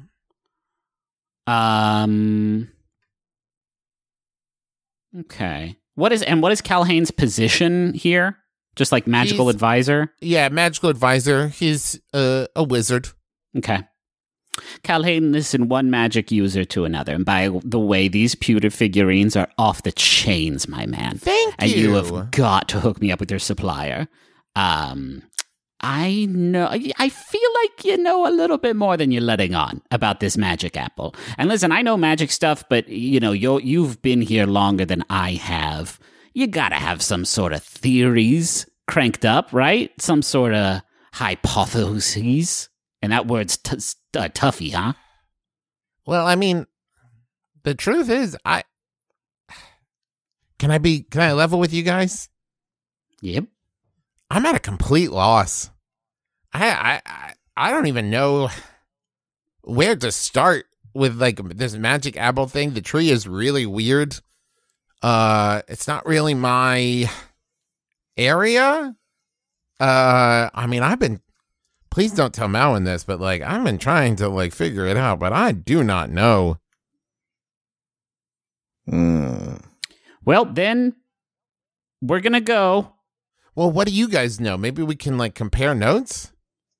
Okay. What is Calhane's position here? Just like magical advisor? Yeah, magical advisor. He's a wizard. Okay. Calhane, listen, one magic user to another. And by the way, these pewter figurines are off the chains, my man. Thank and you. You have got to hook me up with your supplier. I know. I feel like you know a little bit more than you're letting on about this magic apple. And listen, I know magic stuff, but you've been here longer than I have. You gotta have some sort of theories cranked up, right? Some sort of hypotheses. And that word's toughy, huh? Well, I mean, the truth is, can I level with you guys? Yep. I'm at a complete loss. I don't even know where to start with like this magic apple thing. The tree is really weird. It's not really my area. I mean, please don't tell Malwyn this, but like I've been trying to like figure it out, but I do not know. Well, then we're gonna go. Well, what do you guys know? Maybe we can like compare notes?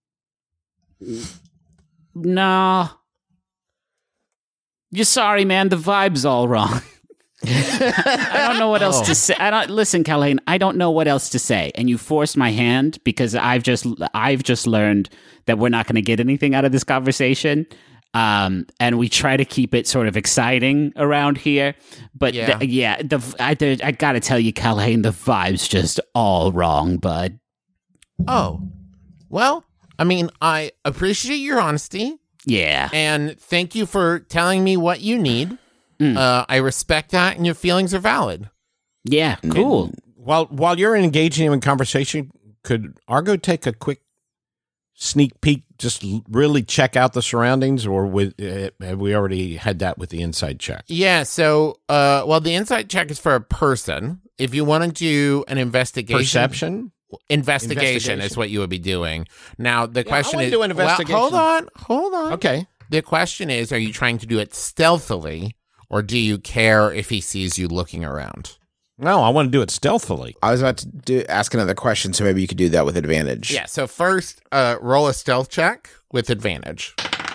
No. You're sorry, man. The vibe's all wrong. I don't know what else to say. Listen, Calhane, I don't know what else to say. And you forced my hand because I've just learned that we're not going to get anything out of this conversation. And we try to keep it sort of exciting around here. But I got to tell you, Calhane, the vibe's just all wrong, bud. Oh, well, I mean, I appreciate your honesty. Yeah. And thank you for telling me what you need. I respect that, and your feelings are valid. Yeah, cool. While you're engaging him in conversation, could Argo take a quick sneak peek, just really check out the surroundings, or have we already had that with the inside check? Yeah, so, the inside check is for a person. If you want to do an investigation... Perception? Investigation is what you would be doing. Now, the question is... do an investigation. Well, hold on. Okay. The question is, are you trying to do it stealthily, or do you care if he sees you looking around? No, I want to do it stealthily. I was about to ask another question, so maybe you could do that with advantage. Yeah, so first, roll a stealth check with advantage.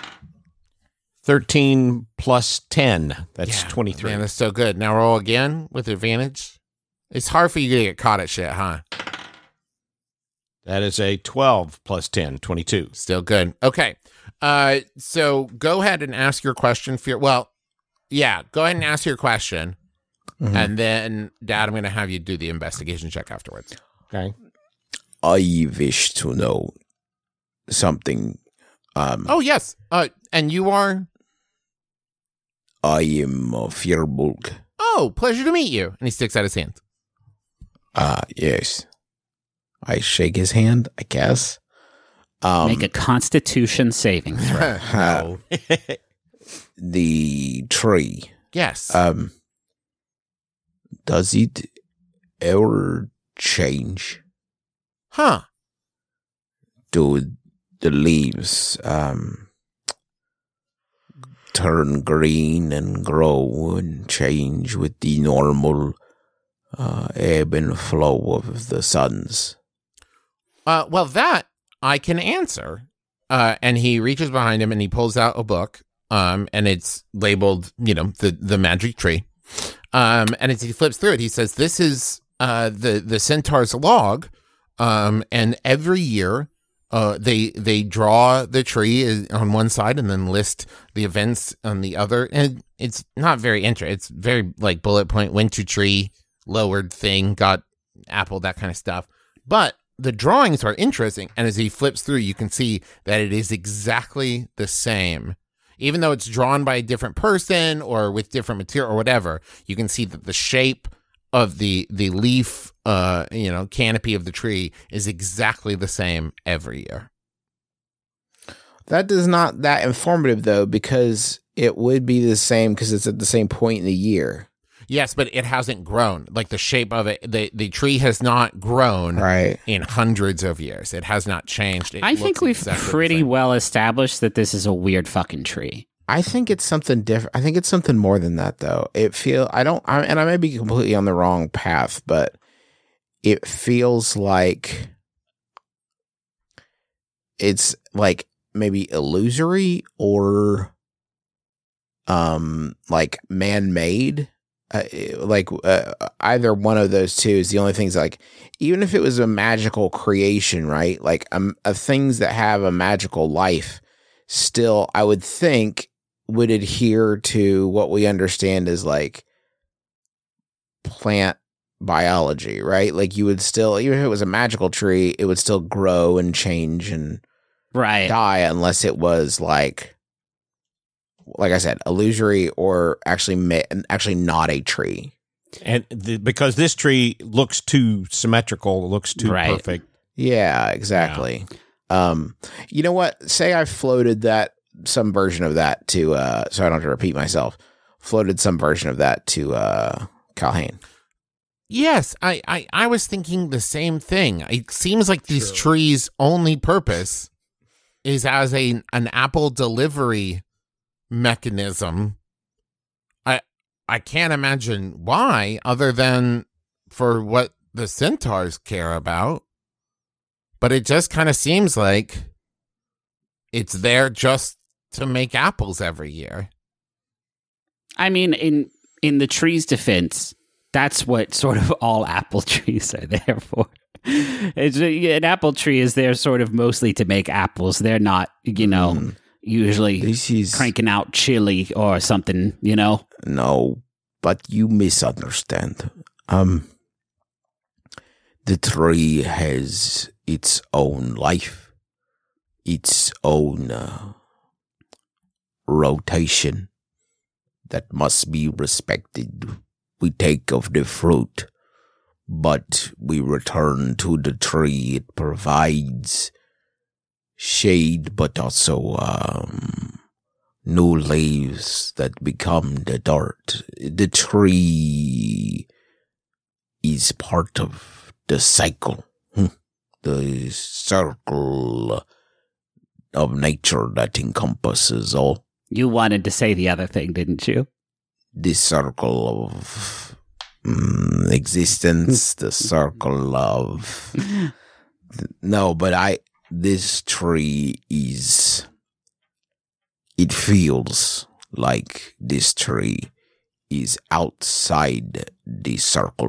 13 plus 10. That's 23. Man, that's so good. Now roll again with advantage. It's hard for you to get caught at shit, huh? That is a 12 plus 10, 22. Still good. Okay. So go ahead and ask your question. Go ahead and ask your question. Mm-hmm. And then, Dad, I'm going to have you do the investigation check afterwards. Okay. I wish to know something. Oh, yes. And you are? I am Firbolg. Oh, pleasure to meet you. And he sticks out his hand. Yes. I shake his hand, I guess. Make a Constitution saving throw. The tree. Yes. Does it ever change? Huh. Do the leaves turn green and grow and change with the normal ebb and flow of the suns? Well, that I can answer. And he reaches behind him and he pulls out a book. And it's labeled, the magic tree. And as he flips through it, he says, "This is the centaur's log." And every year, they draw the tree on one side and then list the events on the other. And it's not very interesting. It's very like bullet point winter tree. lowered thing, got apple, that kind of stuff. But the drawings are interesting. And as he flips through, you can see that it is exactly the same. Even though it's drawn by a different person or with different material or whatever, you can see that the shape of the leaf, canopy of the tree is exactly the same every year. That is not that informative, though, because it would be the same because it's at the same point in the year. Yes, but it hasn't grown. Like the shape of it, the tree has not grown in hundreds of years. It has not changed. I think we've pretty well established that this is a weird fucking tree. I think it's something different. I think it's something more than that, though. And I may be completely on the wrong path, but it feels like it's like maybe illusory or like man-made. Either one of those two is the only things, like, even if it was a magical creation, right? Like things that have a magical life still, I would think, would adhere to what we understand as like plant biology, right? Like you would still, even if it was a magical tree, it would still grow and change and die, unless it was like I said, illusory or actually not a tree. And because this tree looks too symmetrical, looks too perfect. Yeah, exactly. Yeah. You know what? Say I floated some version of that to, so I don't have to repeat myself, floated some version of that to Calhane. Yes, I was thinking the same thing. It seems like these trees' only purpose is as an apple delivery mechanism. I can't imagine why, other than for what the centaurs care about. But it just kind of seems like it's there just to make apples every year. I mean, in the tree's defense, that's what sort of all apple trees are there for. An apple tree is there sort of mostly to make apples. They're not, usually cranking out chili or something, No, but you misunderstand. The tree has its own life, its own rotation that must be respected. We take of the fruit, but we return to the tree. It provides shade, but also new leaves that become the dirt. The tree is part of the cycle, the circle of nature that encompasses all. You wanted to say the other thing, didn't you? The circle of existence, the circle of... No, but this tree is... It feels like this tree is outside the circle.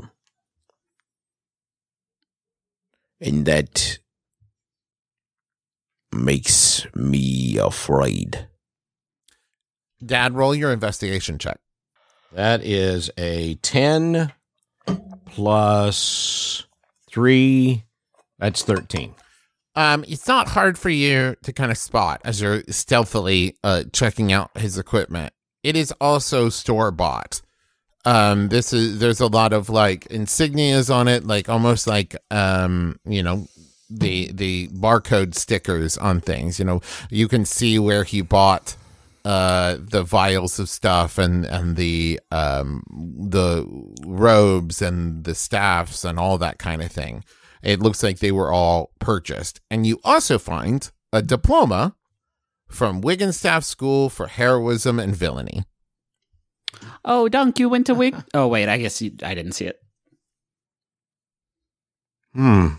And that makes me afraid. Dad, roll your investigation check. That is a 10 plus 3. That's 13. It's not hard for you to kind of spot as you're stealthily checking out his equipment. It is also store-bought. There's a lot of like insignias on it, like almost like the barcode stickers on things. You can see where he bought the vials of stuff and the robes and the staffs and all that kind of thing. It looks like they were all purchased. And you also find a diploma from Wiggenstaff School for Heroism and Villainy. Oh, Dunk, you went to Wig... Oh, wait, I guess I didn't see it. Okay.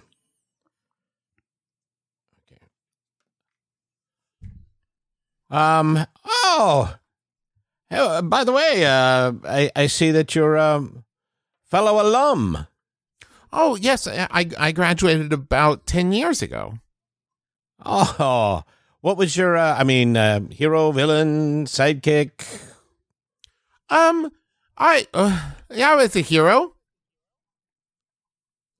By the way, I see that you're a fellow alum. Oh, yes, I graduated about 10 years ago. Oh, what was your, hero, villain, sidekick? I was a hero.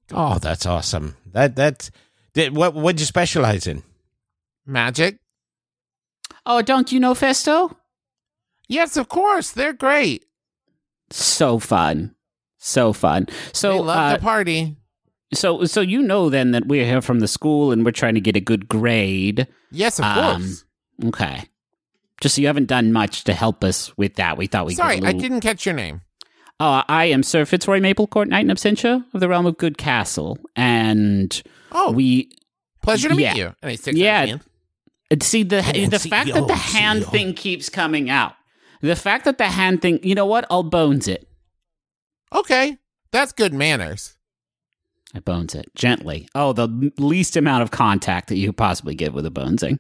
Oh, that's awesome. What'd you specialize in? Magic? Oh, don't you know Festo? Yes, of course. They're great. So fun. So fun. So They love the party. So you know then that we're here from the school and we're trying to get a good grade. Yes, of course. Okay. Just so you haven't done much to help us with that. We thought we'd Sorry, give a little... I didn't catch your name. I am Sir Fitzroy Maplecourt, Knight in Absentia of the Realm of Good Castle. And Pleasure to yeah. meet you. And he sticks Yeah. out his hand. See, the fact that the hand CEO. thing keeps coming out. The fact that the hand thing... You know what? I'll bones it. Okay, that's good manners. I bones it. Gently. Oh, the least amount of contact that you could possibly give with a bonesing.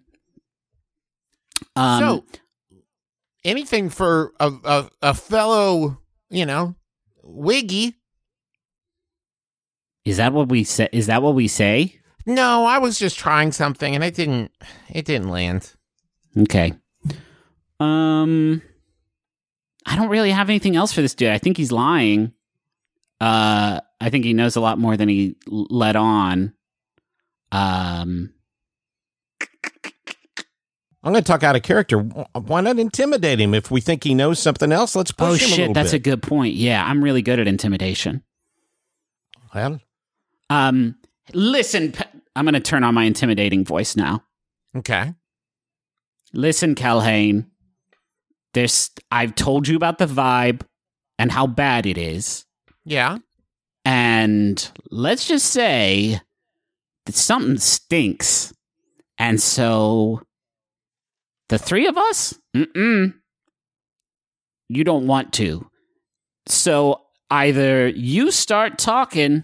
So, anything for a fellow, Wiggy. Is that what we say? Is that what we say? No, I was just trying something and it didn't land. Okay. I don't really have anything else for this dude. I think he's lying. I think he knows a lot more than he let on. I'm going to talk out of character. Why not intimidate him? If we think he knows something else, let's push him a little That's a bit. good point. Yeah, I'm really good at intimidation. Well, Listen, I'm going to turn on my intimidating voice now. Okay. Listen, Calhane. I've told you about the vibe and how bad it is. Yeah. And let's just say that something stinks. And so the three of us, you don't want to. So either you start talking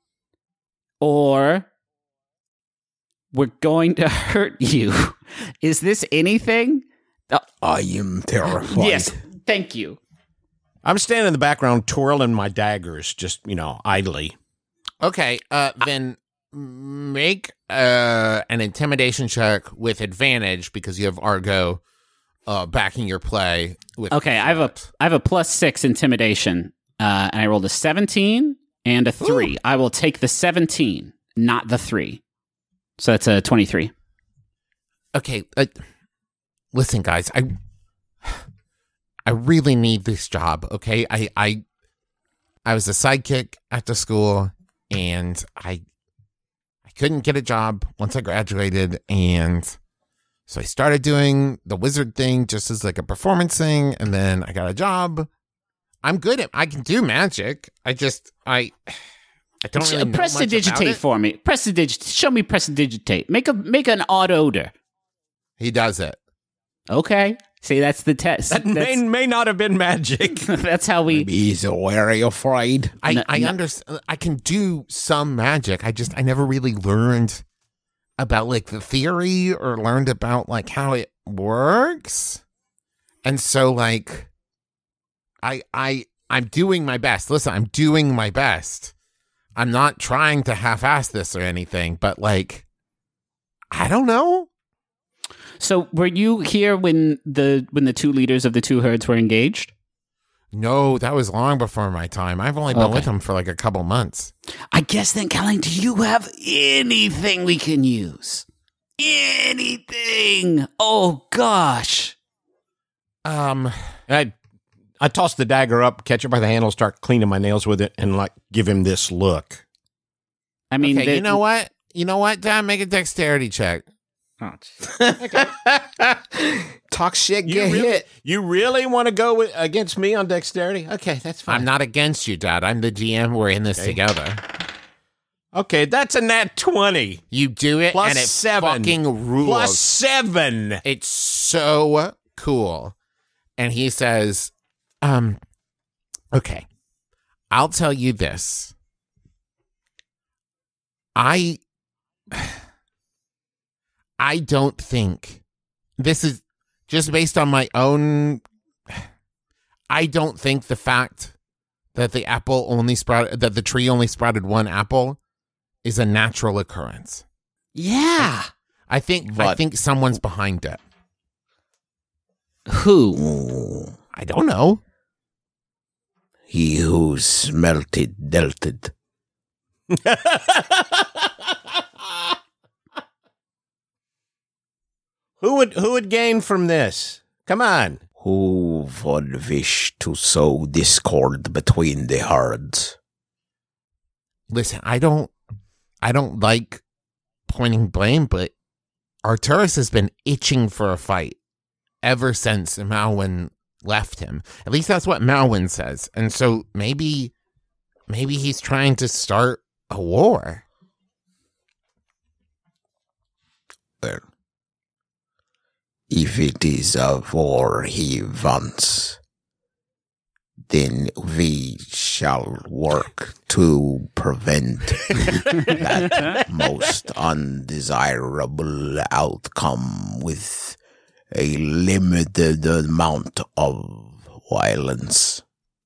or we're going to hurt you. Is this anything? I am terrified. Yes. Thank you. I'm standing in the background twirling my daggers, just, idly. Okay, then make an intimidation check with advantage because you have Argo backing your play. Okay, I have a +6 intimidation, and I rolled a 17 and a 3. Ooh. I will take the 17, not the 3. So that's a 23. Okay, listen, guys, I really need this job. Okay, I was a sidekick at the school, and I couldn't get a job once I graduated, and so I started doing the wizard thing just as like a performance thing, and then I got a job. I can do magic. I don't really know much Prestidigitate about it. for me. Show me prestidigitate. Make an odd odor. He does it. Okay. See, that's the test. That may not have been magic. That's how we. Maybe he's very afraid. I understand. I can do some magic. I never really learned about like the theory or learned about like how it works. And so like I'm doing my best. Listen, I'm doing my best. I'm not trying to half-ass this or anything, but like I don't know. So, were you here when the two leaders of the two herds were engaged? No, that was long before my time. I've only been with them for like a couple months. I guess then, Callan, do you have anything we can use? Anything? Oh gosh. I toss the dagger up, catch it by the handle, start cleaning my nails with it, and like give him this look. I mean, Okay, you know what? Dad, make a dexterity check. Talk shit, You get really, hit. you really want to go against me on dexterity? Okay, that's fine. I'm not against you, Dad. I'm the GM. We're in this together. Okay, that's a nat 20. You do it, Plus and it 7. fucking rules. Plus 7. It's so cool. And he says, okay, I'll tell you this. I don't think this is just based on my own. I don't think the fact that the that the tree only sprouted one apple is a natural occurrence. yeah. I think someone's behind it. Who? I don't know. He who smelt it dealt it. Who would gain from this? Come on. Who would wish to sow discord between the herds? Listen, I don't like pointing blame, but Arturus has been itching for a fight ever since Malwyn left him. At least that's what Malwyn says. And so maybe he's trying to start a war. Well, if it is a war he wants, then we shall work to prevent that most undesirable outcome with a limited amount of violence.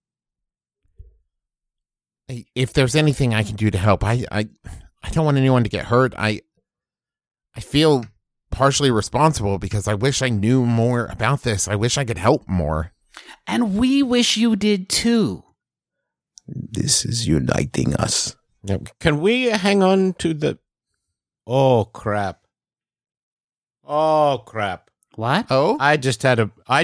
If there's anything I can do to help, I don't want anyone to get hurt. I feel partially responsible because I wish I knew more about this. I wish I could help more. And we wish you did too. This is uniting us. Now, can we hang on to the... Oh, crap. What? Oh? I just had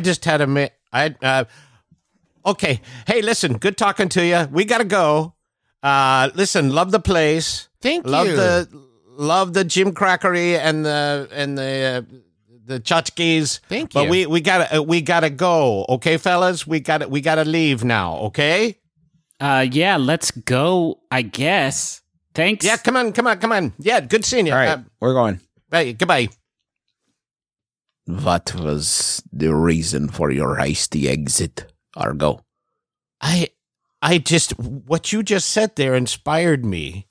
a okay. Hey, listen, good talking to you. We got to go. Listen, love the place. Thank Love you. Love the Jim Crackery and the tchotchkes. Thank you. But we gotta go. Okay, fellas, we gotta leave now. Okay. Yeah, let's go, I guess. Thanks. Yeah, come on. Yeah, good seeing you. All right, we're going. Hey, goodbye. What was the reason for your hasty exit, Argo? I just what you just said there inspired me.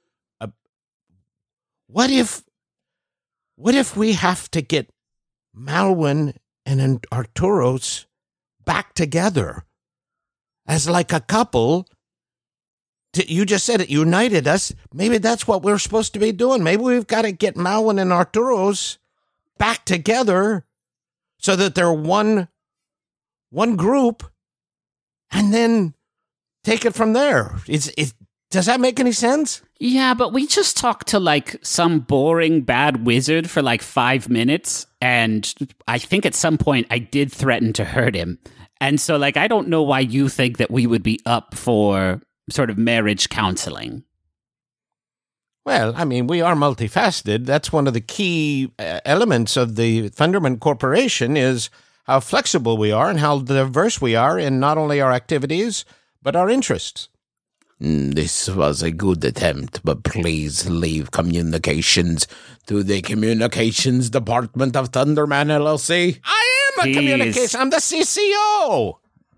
What if we have to get Malwyn and Arturos back together as like a couple? You just said it united us. Maybe that's what we're supposed to be doing. Maybe we've got to get Malwyn and Arturos back together so that they're one group, and then take it from there. Does that make any sense? Yeah, but we just talked to like some boring bad wizard for like 5 minutes, and I think at some point I did threaten to hurt him. And so like I don't know why you think that we would be up for sort of marriage counseling. Well, I mean, we are multifaceted. That's one of the key elements of the Thunderman Corporation is how flexible we are and how diverse we are in not only our activities, but our interests. This was a good attempt, but please leave communications to the communications department of Thunderman LLC. I am a communication. I'm the CCO.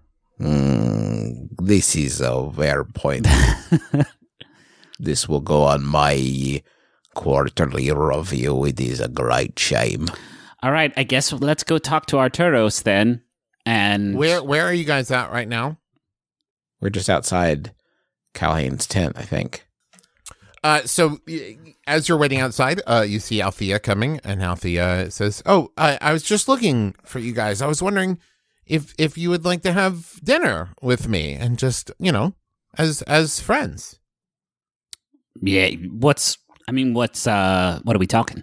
This is a fair point. This will go on my quarterly review. It is a great shame. All right, I guess let's go talk to Arturos then. And Where are you guys at right now? We're just outside Callahan's tent, I think. So as you're waiting outside, you see Althea coming, and Althea says, "Oh, I was just looking for you guys. I was wondering if you would like to have dinner with me, and just as friends." yeah, what are we talking?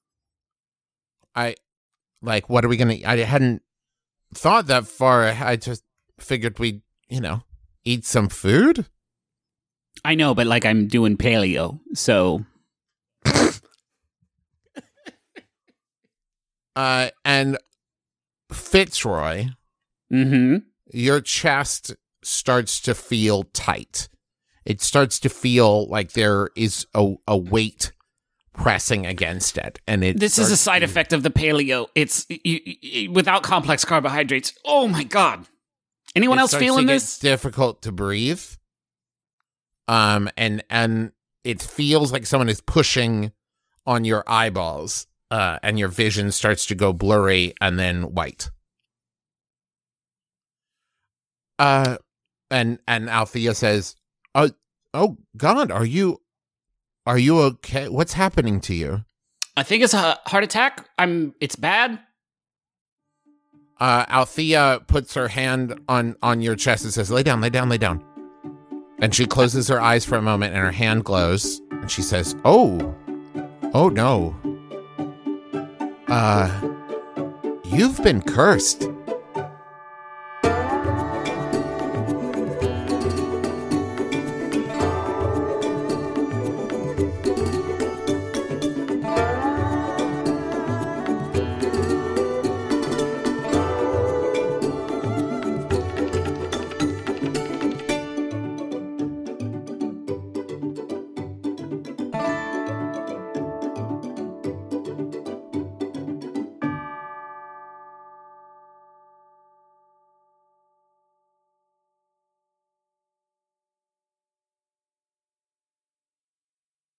What are we gonna? I hadn't thought that far. I just figured we'd eat some food. I know, but like I'm doing paleo, so and Fitzroy, your chest starts to feel tight. It starts to feel like there is a weight pressing against it, and this is a side effect of the paleo. It's without complex carbohydrates. Oh my god! Anyone else feeling this? It's difficult to breathe. And it feels like someone is pushing on your eyeballs, and your vision starts to go blurry and then white. And Althea says, "Oh God, are you okay? What's happening to you?" I think it's a heart attack. It's bad. Althea puts her hand on your chest and says, "Lay down, lay down, lay down." And she closes her eyes for a moment and her hand glows. And she says, Oh no. You've been cursed.